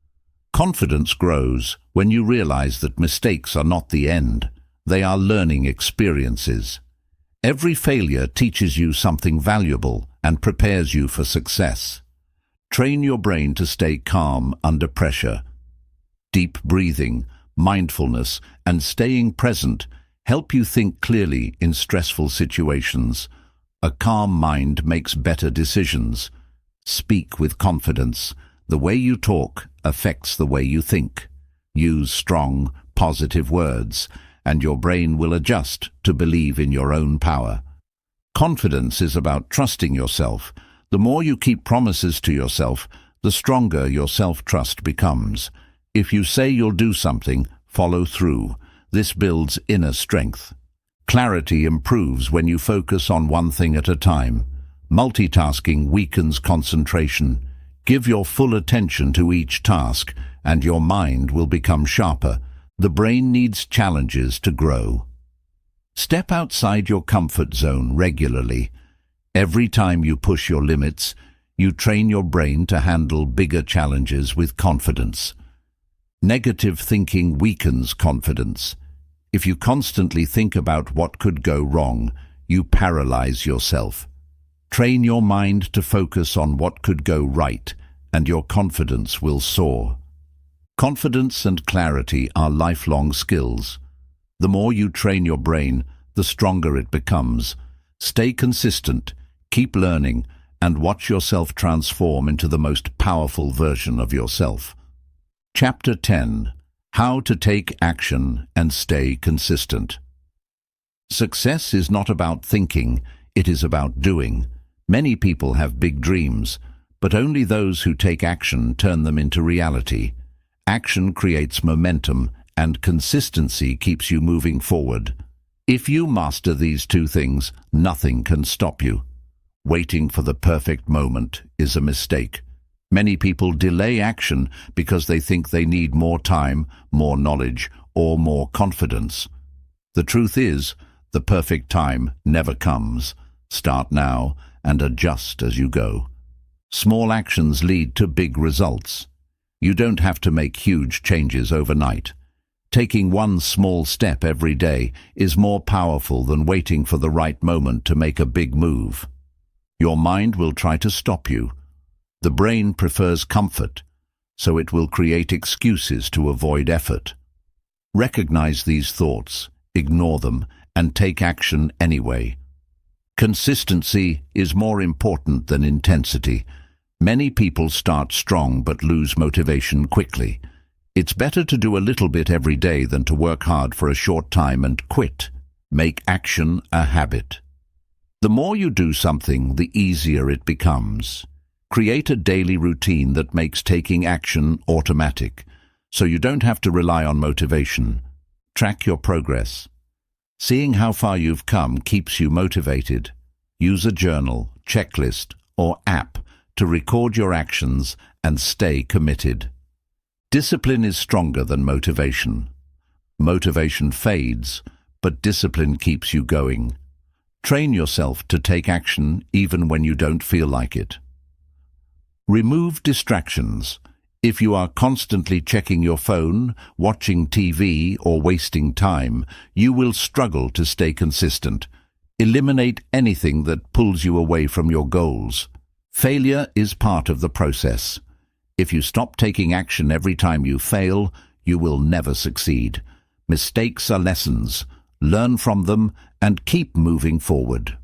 Confidence grows when you realize that mistakes are not the end. They are learning experiences. Every failure teaches you something valuable and prepares you for success. Train your brain to stay calm under pressure. Deep breathing, mindfulness, and staying present help you think clearly in stressful situations. A calm mind makes better decisions. Speak with confidence. The way you talk affects the way you think. Use strong, positive words, and your brain will adjust to believe in your own power. Confidence is about trusting yourself. The more you keep promises to yourself, the stronger your self-trust becomes. If you say you'll do something, follow through. This builds inner strength. Clarity improves when you focus on one thing at a time. Multitasking weakens concentration. Give your full attention to each task, and your mind will become sharper. The brain needs challenges to grow. Step outside your comfort zone regularly. Every time you push your limits, you train your brain to handle bigger challenges with confidence. Negative thinking weakens confidence. If you constantly think about what could go wrong, you paralyze yourself. Train your mind to focus on what could go right, and your confidence will soar. Confidence and clarity are lifelong skills. The more you train your brain, the stronger it becomes. Stay consistent, keep learning, and watch yourself transform into the most powerful version of yourself. Chapter ten. How to take action and stay consistent. Success is not about thinking, it is about doing. Many people have big dreams, but only those who take action turn them into reality. Action creates momentum, and consistency keeps you moving forward. If you master these two things, nothing can stop you. Waiting for the perfect moment is a mistake. Many people delay action because they think they need more time, more knowledge, or more confidence. The truth is, the perfect time never comes. Start now and adjust as you go. Small actions lead to big results. You don't have to make huge changes overnight. Taking one small step every day is more powerful than waiting for the right moment to make a big move. Your mind will try to stop you. The brain prefers comfort, so it will create excuses to avoid effort. Recognize these thoughts, ignore them, and take action anyway. Consistency is more important than intensity. Many people start strong but lose motivation quickly. It's better to do a little bit every day than to work hard for a short time and quit. Make action a habit. The more you do something, the easier it becomes. Create a daily routine that makes taking action automatic, so you don't have to rely on motivation. Track your progress. Seeing how far you've come keeps you motivated. Use a journal, checklist, or app to record your actions and stay committed. Discipline is stronger than motivation. Motivation fades, but discipline keeps you going. Train yourself to take action even when you don't feel like it. Remove distractions. If you are constantly checking your phone, watching T V, or wasting time, you will struggle to stay consistent. Eliminate anything that pulls you away from your goals. Failure is part of the process. If you stop taking action every time you fail, you will never succeed. Mistakes are lessons. Learn from them and keep moving forward.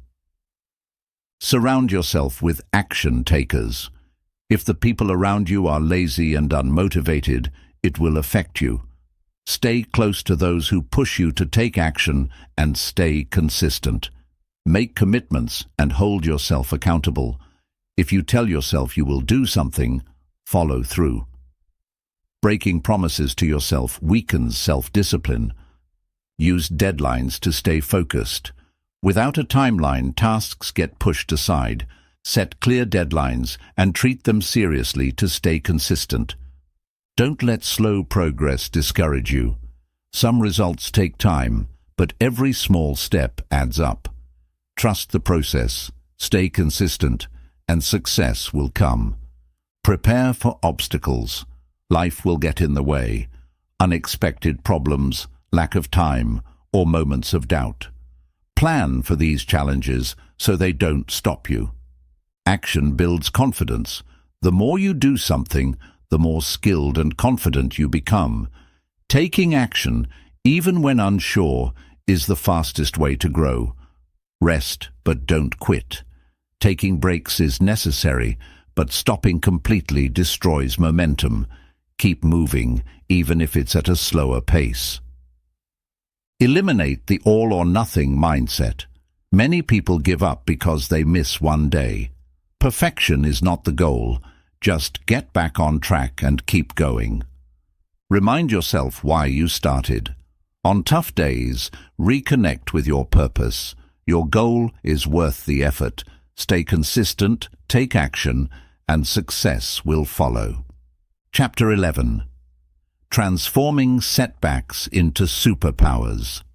Surround yourself with action takers. If the people around you are lazy and unmotivated, it will affect you. Stay close to those who push you to take action and stay consistent. Make commitments and hold yourself accountable. If you tell yourself you will do something, follow through. Breaking promises to yourself weakens self-discipline. Use deadlines to stay focused. Without a timeline, tasks get pushed aside. Set clear deadlines and treat them seriously to stay consistent. Don't let slow progress discourage you. Some results take time, but every small step adds up. Trust the process, stay consistent, and success will come. Prepare for obstacles. Life will get in the way. Unexpected problems, lack of time, or moments of doubt. Plan for these challenges so they don't stop you. Action builds confidence. The more you do something, the more skilled and confident you become. Taking action, even when unsure, is the fastest way to grow. Rest, but don't quit. Taking breaks is necessary, but stopping completely destroys momentum. Keep moving, even if it's at a slower pace. Eliminate the all-or-nothing mindset. Many people give up because they miss one day. Perfection is not the goal. Just get back on track and keep going. Remind yourself why you started. On tough days, reconnect with your purpose. Your goal is worth the effort. Stay consistent, take action, and success will follow. Chapter eleven. Transforming Setbacks into Superpowers.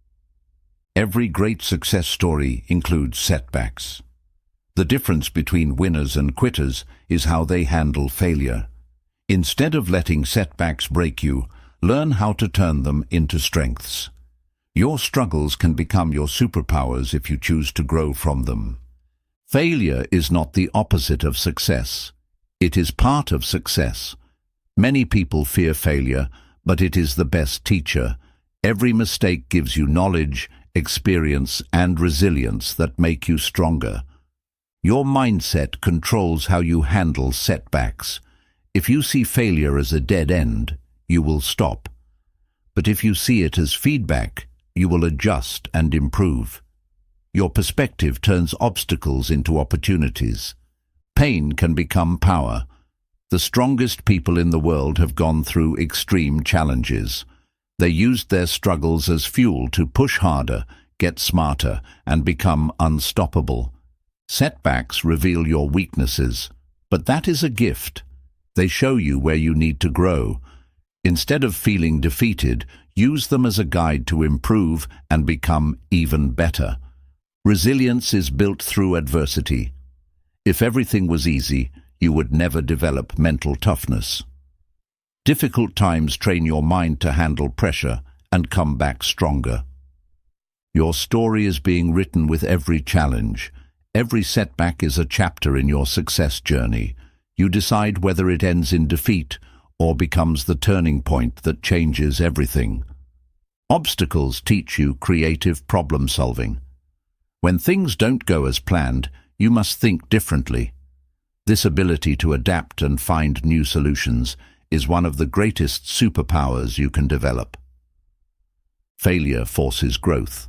Every great success story includes setbacks. The difference between winners and quitters is how they handle failure. Instead of letting setbacks break you, learn how to turn them into strengths. Your struggles can become your superpowers if you choose to grow from them. Failure is not the opposite of success. It is part of success. Many people fear failure, but it is the best teacher. Every mistake gives you knowledge, experience, and resilience that make you stronger. Your mindset controls how you handle setbacks. If you see failure as a dead end, you will stop. But if you see it as feedback, you will adjust and improve. Your perspective turns obstacles into opportunities. Pain can become power. The strongest people in the world have gone through extreme challenges. They used their struggles as fuel to push harder, get smarter, and become unstoppable. Setbacks reveal your weaknesses, but that is a gift. They show you where you need to grow. Instead of feeling defeated, use them as a guide to improve and become even better. Resilience is built through adversity. If everything was easy, you would never develop mental toughness. Difficult times train your mind to handle pressure and come back stronger. Your story is being written with every challenge. Every setback is a chapter in your success journey. You decide whether it ends in defeat or becomes the turning point that changes everything. Obstacles teach you creative problem solving. When things don't go as planned, you must think differently. This ability to adapt and find new solutions is one of the greatest superpowers you can develop. Failure forces growth.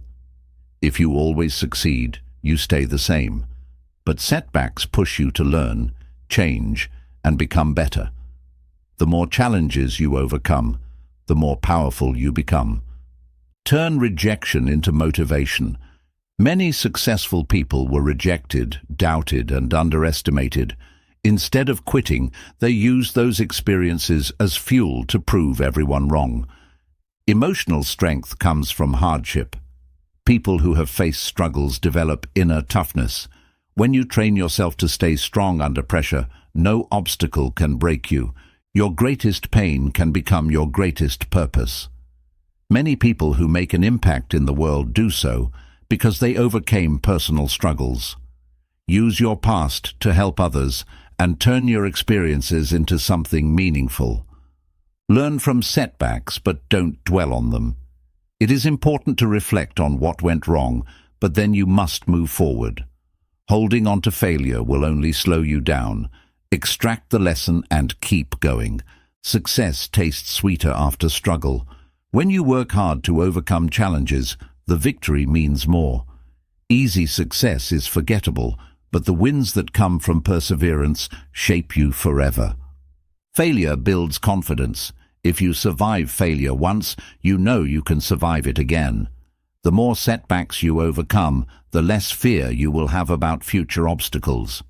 If you always succeed, you stay the same. But setbacks push you to learn, change, and become better. The more challenges you overcome, the more powerful you become. Turn rejection into motivation. Many successful people were rejected, doubted, and underestimated. Instead of quitting, they used those experiences as fuel to prove everyone wrong. Emotional strength comes from hardship. People who have faced struggles develop inner toughness. When you train yourself to stay strong under pressure, no obstacle can break you. Your greatest pain can become your greatest purpose. Many people who make an impact in the world do so because they overcame personal struggles. Use your past to help others and turn your experiences into something meaningful. Learn from setbacks, but don't dwell on them. It is important to reflect on what went wrong, but then you must move forward. Holding on to failure will only slow you down. Extract the lesson and keep going. Success tastes sweeter after struggle. When you work hard to overcome challenges, the victory means more. Easy success is forgettable, but the wins that come from perseverance shape you forever. Failure builds confidence. If you survive failure once, you know you can survive it again. The more setbacks you overcome, the less fear you will have about future obstacles.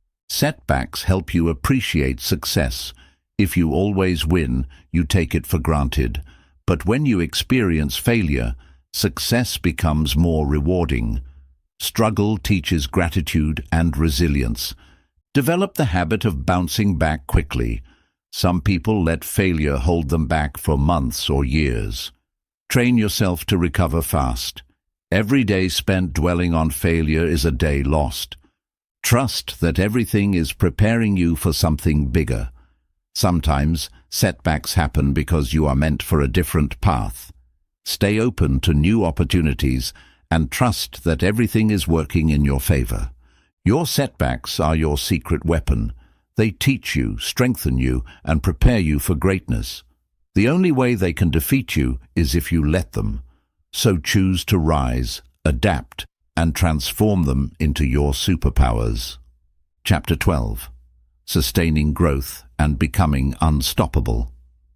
Setbacks help you appreciate success. If you always win, you take it for granted. But when you experience failure, success becomes more rewarding. Struggle teaches gratitude and resilience. Develop the habit of bouncing back quickly. Some people let failure hold them back for months or years. Train yourself to recover fast. Every day spent dwelling on failure is a day lost. Trust that everything is preparing you for something bigger. Sometimes, Setbacks happen because you are meant for a different path. Stay open to new opportunities and trust that everything is working in your favor. Your setbacks are your secret weapon. They teach you, strengthen you, and prepare you for greatness. The only way they can defeat you is if you let them. So choose to rise, adapt, and transform them into your superpowers. Chapter twelve. Sustaining Growth and Becoming Unstoppable.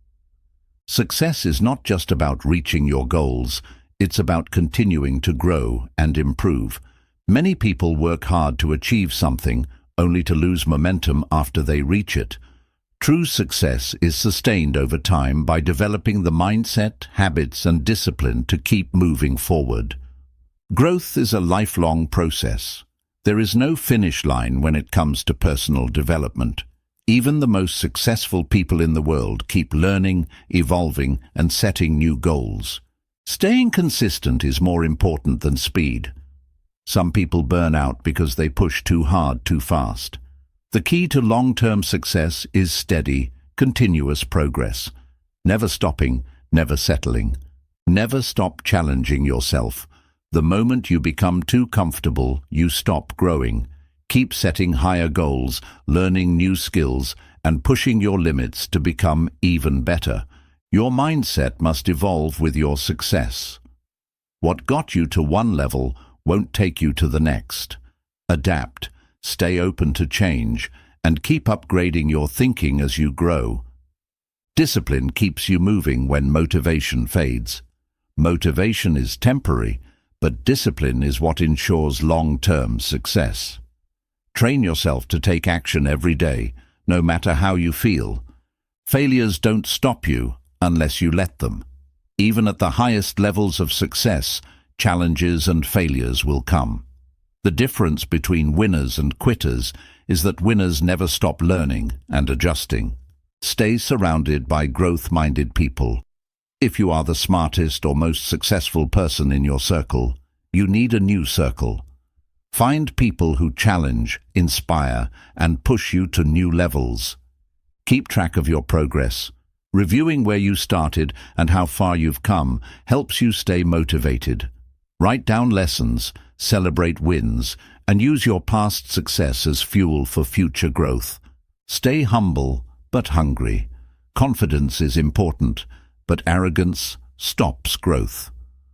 Success is not just about reaching your goals, it's about continuing to grow and improve. Many people work hard to achieve something, only to lose momentum after they reach it. True success is sustained over time by developing the mindset, habits, and discipline to keep moving forward. Growth is a lifelong process. There is no finish line when it comes to personal development. Even the most successful people in the world keep learning, evolving, and setting new goals. Staying consistent is more important than speed. Some people burn out because they push too hard too fast. The key to long-term success is steady, continuous progress. Never stopping, never settling. Never stop challenging yourself. The moment you become too comfortable, you stop growing. Keep setting higher goals, learning new skills, and pushing your limits to become even better. Your mindset must evolve with your success. What got you to one level won't take you to the next. Adapt. Stay open to change, and keep upgrading your thinking as you grow. Discipline keeps you moving when motivation fades. Motivation is temporary, but discipline is what ensures long-term success. Train yourself to take action every day, no matter how you feel. Failures don't stop you unless you let them. Even at the highest levels of success, challenges and failures will come. The difference between winners and quitters is that winners never stop learning and adjusting. Stay surrounded by growth-minded people. If you are the smartest or most successful person in your circle, you need a new circle. Find people who challenge, inspire, and push you to new levels. Keep track of your progress. Reviewing where you started and how far you've come helps you stay motivated. Write down lessons, celebrate wins, and use your past success as fuel for future growth. Stay humble but hungry. Confidence is important, but arrogance stops growth.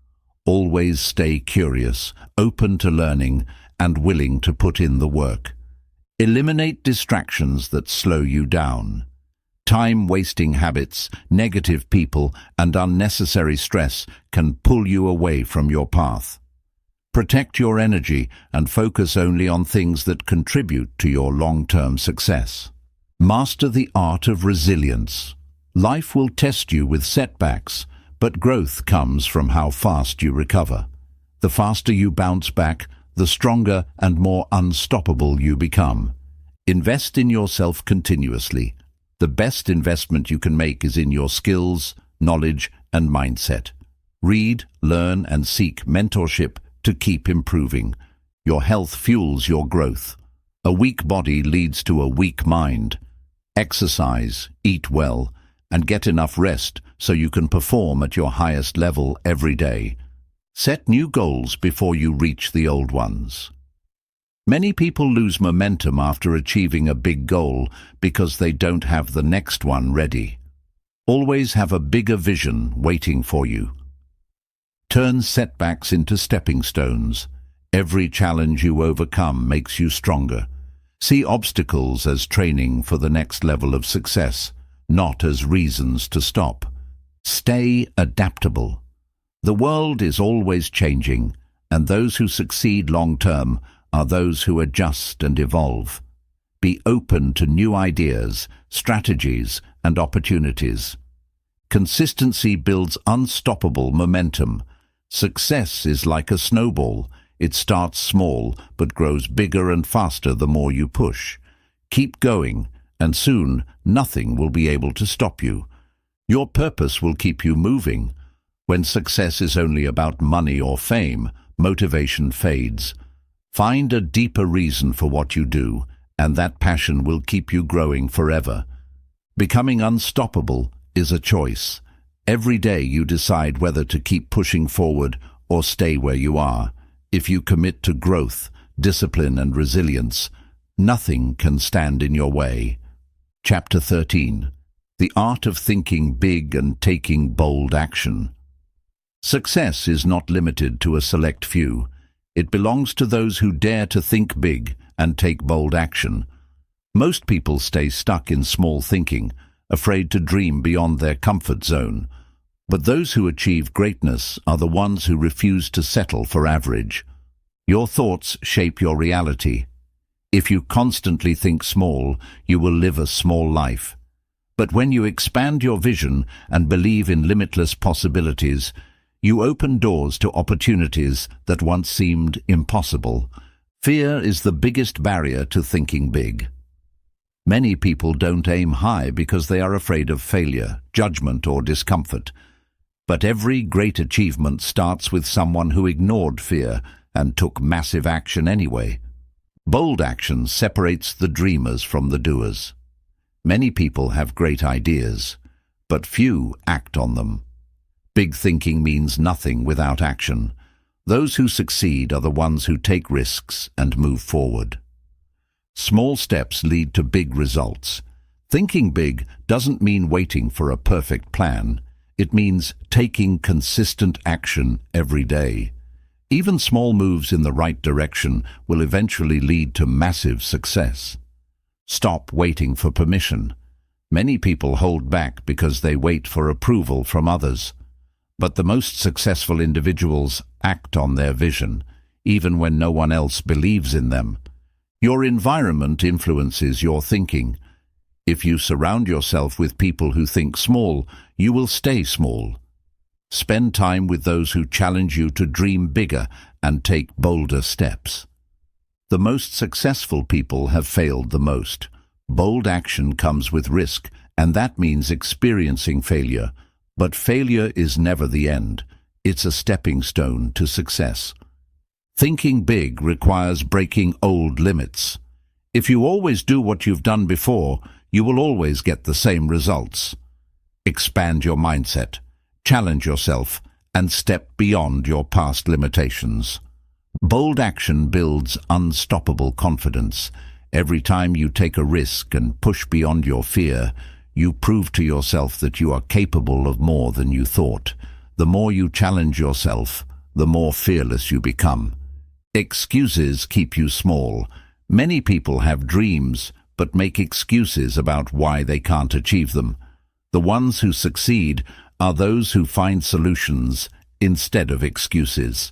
Always stay curious, open to learning, and willing to put in the work. Eliminate distractions that slow you down. Time-wasting habits, negative people, and unnecessary stress can pull you away from your path. Protect your energy and focus only on things that contribute to your long-term success. Master the art of resilience. Life will test you with setbacks, but growth comes from how fast you recover. The faster you bounce back, the stronger and more unstoppable you become. Invest in yourself continuously. The best investment you can make is in your skills, knowledge, and mindset. Read, learn, and seek mentorship to keep improving. Your health fuels your growth. A weak body leads to a weak mind. Exercise, eat well, and get enough rest so you can perform at your highest level every day. Set new goals before you reach the old ones. Many people lose momentum after achieving a big goal because they don't have the next one ready. Always have a bigger vision waiting for you. Turn setbacks into stepping stones. Every challenge you overcome makes you stronger. See obstacles as training for the next level of success, not as reasons to stop. Stay adaptable. The world is always changing, and those who succeed long-term are those who adjust and evolve. Be open to new ideas, strategies, and opportunities. Consistency builds unstoppable momentum. Success is like a snowball. It starts small, but grows bigger and faster the more you push. Keep going, and soon nothing will be able to stop you. Your purpose will keep you moving. When success is only about money or fame, motivation fades. Find a deeper reason for what you do, and that passion will keep you growing forever. Becoming unstoppable is a choice. Every day you decide whether to keep pushing forward or stay where you are. If you commit to growth, discipline and resilience, nothing can stand in your way. Chapter thirteen. The Art of Thinking Big and Taking Bold Action. Success is not limited to a select few. It belongs to those who dare to think big and take bold action. Most people stay stuck in small thinking, afraid to dream beyond their comfort zone. But those who achieve greatness are the ones who refuse to settle for average. Your thoughts shape your reality. If you constantly think small, you will live a small life. But when you expand your vision and believe in limitless possibilities, you open doors to opportunities that once seemed impossible. Fear is the biggest barrier to thinking big. Many people don't aim high because they are afraid of failure, judgment, or discomfort. But every great achievement starts with someone who ignored fear and took massive action anyway. Bold action separates the dreamers from the doers. Many people have great ideas, but few act on them. Big thinking means nothing without action. Those who succeed are the ones who take risks and move forward. Small steps lead to big results. Thinking big doesn't mean waiting for a perfect plan. It means taking consistent action every day. Even small moves in the right direction will eventually lead to massive success. Stop waiting for permission. Many people hold back because they wait for approval from others. But the most successful individuals act on their vision, even when no one else believes in them. Your environment influences your thinking. If you surround yourself with people who think small, you will stay small. Spend time with those who challenge you to dream bigger and take bolder steps. The most successful people have failed the most. Bold action comes with risk, and that means experiencing failure. But failure is never the end. It's a stepping stone to success. Thinking big requires breaking old limits. If you always do what you've done before, you will always get the same results. Expand your mindset, challenge yourself, and step beyond your past limitations. Bold action builds unstoppable confidence. Every time you take a risk and push beyond your fear, you prove to yourself that you are capable of more than you thought. The more you challenge yourself, the more fearless you become. Excuses keep you small. Many people have dreams, but make excuses about why they can't achieve them. The ones who succeed are those who find solutions instead of excuses.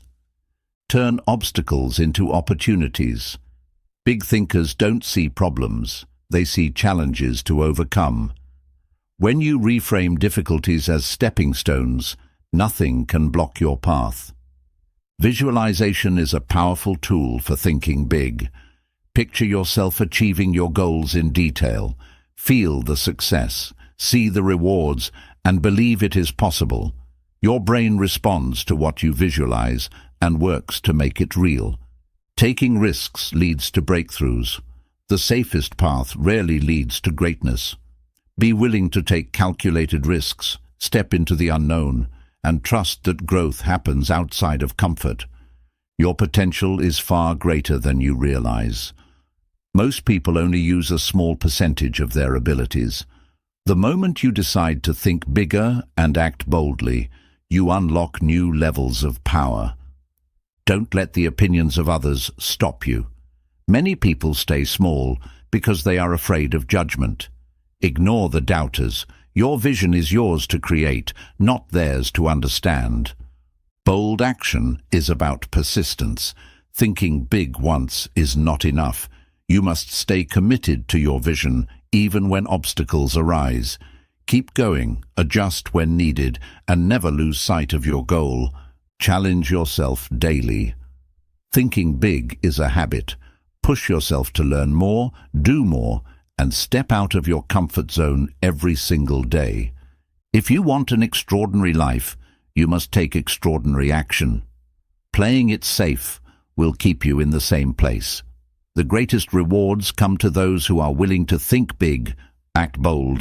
Turn obstacles into opportunities. Big thinkers don't see problems, they see challenges to overcome. When you reframe difficulties as stepping stones, nothing can block your path. Visualization is a powerful tool for thinking big. Picture yourself achieving your goals in detail. Feel the success, see the rewards, and believe it is possible. Your brain responds to what you visualize and works to make it real. Taking risks leads to breakthroughs. The safest path rarely leads to greatness. Be willing to take calculated risks, step into the unknown, and trust that growth happens outside of comfort. Your potential is far greater than you realize. Most people only use a small percentage of their abilities. The moment you decide to think bigger and act boldly, you unlock new levels of power. Don't let the opinions of others stop you. Many people stay small because they are afraid of judgment. Ignore the doubters. Your vision is yours to create, not theirs to understand. Bold action is about persistence. Thinking big once is not enough. You must stay committed to your vision, even when obstacles arise. Keep going, adjust when needed, and never lose sight of your goal. Challenge yourself daily. Thinking big is a habit. Push yourself to learn more, do more, and step out of your comfort zone every single day. If you want an extraordinary life, you must take extraordinary action. Playing it safe will keep you in the same place. The greatest rewards come to those who are willing to think big, act bold,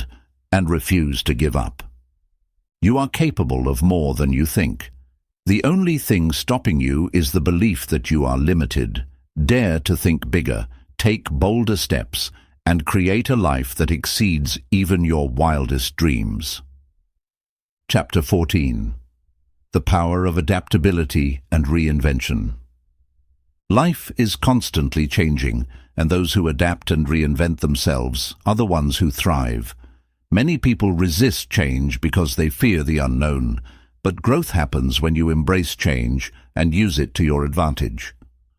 and refuse to give up. You are capable of more than you think. The only thing stopping you is the belief that you are limited. Dare to think bigger, take bolder steps, and create a life that exceeds even your wildest dreams. Chapter fourteen. The Power of Adaptability and Reinvention. Life is constantly changing, and those who adapt and reinvent themselves are the ones who thrive. Many people resist change because they fear the unknown, but growth happens when you embrace change and use it to your advantage.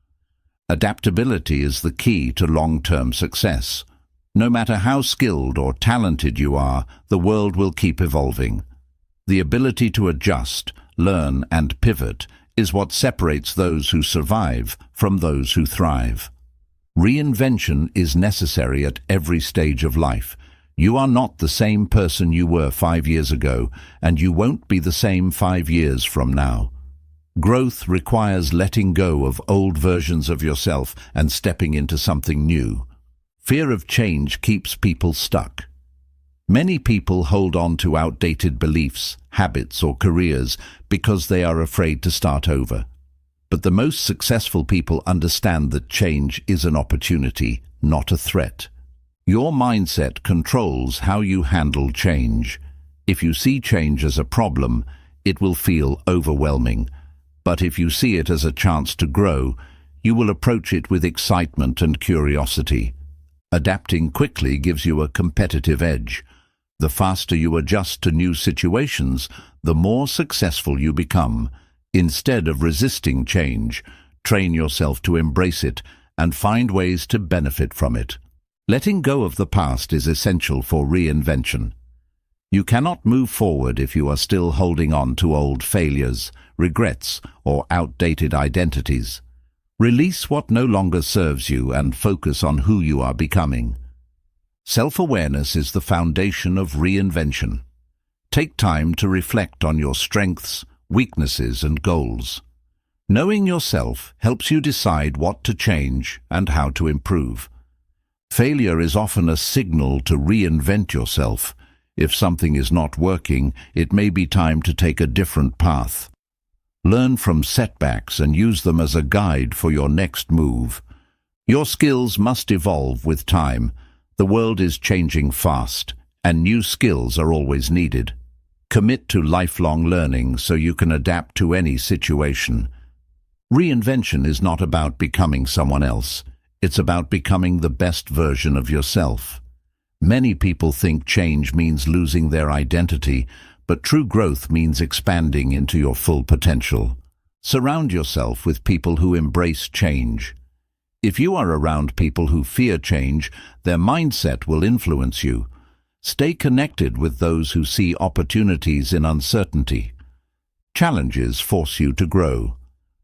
Adaptability is the key to long-term success. No matter how skilled or talented you are, the world will keep evolving. The ability to adjust, learn, and pivot is what separates those who survive from those who thrive. Reinvention is necessary at every stage of life. You are not the same person you were five years ago, and you won't be the same five years from now. Growth requires letting go of old versions of yourself and stepping into something new. Fear of change keeps people stuck. Many people hold on to outdated beliefs, habits, or careers because they are afraid to start over. But the most successful people understand that change is an opportunity, not a threat. Your mindset controls how you handle change. If you see change as a problem, it will feel overwhelming. But if you see it as a chance to grow, you will approach it with excitement and curiosity. Adapting quickly gives you a competitive edge. The faster you adjust to new situations, the more successful you become. Instead of resisting change, train yourself to embrace it and find ways to benefit from it. Letting go of the past is essential for reinvention. You cannot move forward if you are still holding on to old failures, regrets, or outdated identities. Release what no longer serves you and focus on who you are becoming. Self-awareness is the foundation of reinvention. Take time to reflect on your strengths, weaknesses, and goals. Knowing yourself helps you decide what to change and how to improve. Failure is often a signal to reinvent yourself. If something is not working, it may be time to take a different path. Learn from setbacks and use them as a guide for your next move. Your skills must evolve with time. The world is changing fast, and new skills are always needed. Commit to lifelong learning so you can adapt to any situation. Reinvention is not about becoming someone else. It's about becoming the best version of yourself. Many people think change means losing their identity, but true growth means expanding into your full potential. Surround yourself with people who embrace change. If you are around people who fear change, their mindset will influence you. Stay connected with those who see opportunities in uncertainty. Challenges force you to grow.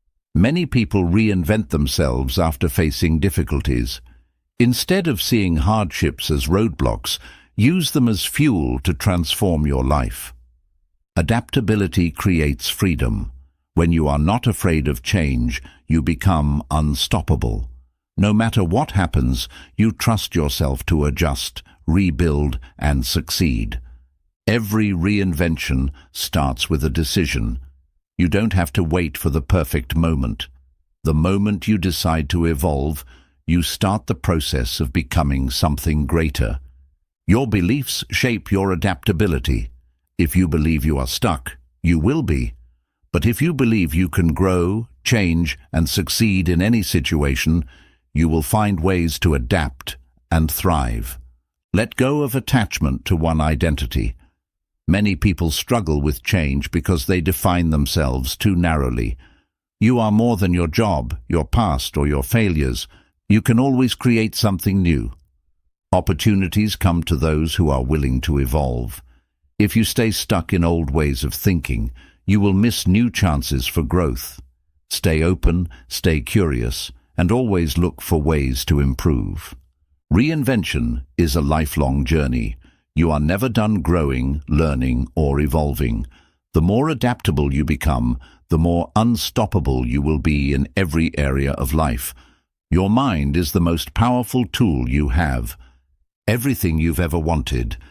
Many people reinvent themselves after facing difficulties. Instead of seeing hardships as roadblocks, use them as fuel to transform your life. Adaptability creates freedom. When you are not afraid of change, you become unstoppable. No matter what happens, you trust yourself to adjust, rebuild, and succeed. Every reinvention starts with a decision. You don't have to wait for the perfect moment. The moment you decide to evolve, you start the process of becoming something greater. Your beliefs shape your adaptability. If you believe you are stuck, you will be. But if you believe you can grow, change, and succeed in any situation, you will find ways to adapt and thrive. Let go of attachment to one identity. Many people struggle with change because they define themselves too narrowly. You are more than your job, your past, or your failures. You can always create something new. Opportunities come to those who are willing to evolve. If you stay stuck in old ways of thinking, you will miss new chances for growth. Stay open, stay curious, and always look for ways to improve. Reinvention is a lifelong journey. You are never done growing, learning, or evolving. The more adaptable you become, the more unstoppable you will be in every area of life. Your mind is the most powerful tool you have. Everything you've ever wanted,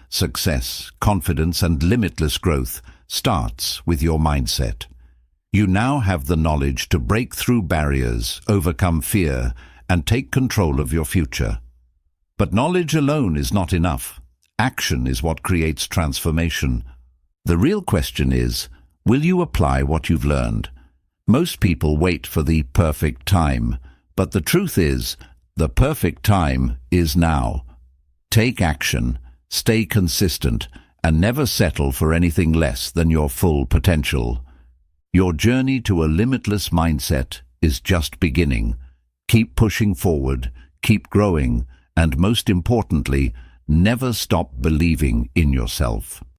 success, confidence, and limitless growth starts with your mindset. You now have the knowledge to break through barriers, overcome fear, and take control of your future. But knowledge alone is not enough. Action is what creates transformation. The real question is, will you apply what you've learned? Most people wait for the perfect time, but the truth is, the perfect time is now. Take action, stay consistent, and never settle for anything less than your full potential. Your journey to a limitless mindset is just beginning. Keep pushing forward, keep growing, and most importantly, never stop believing in yourself.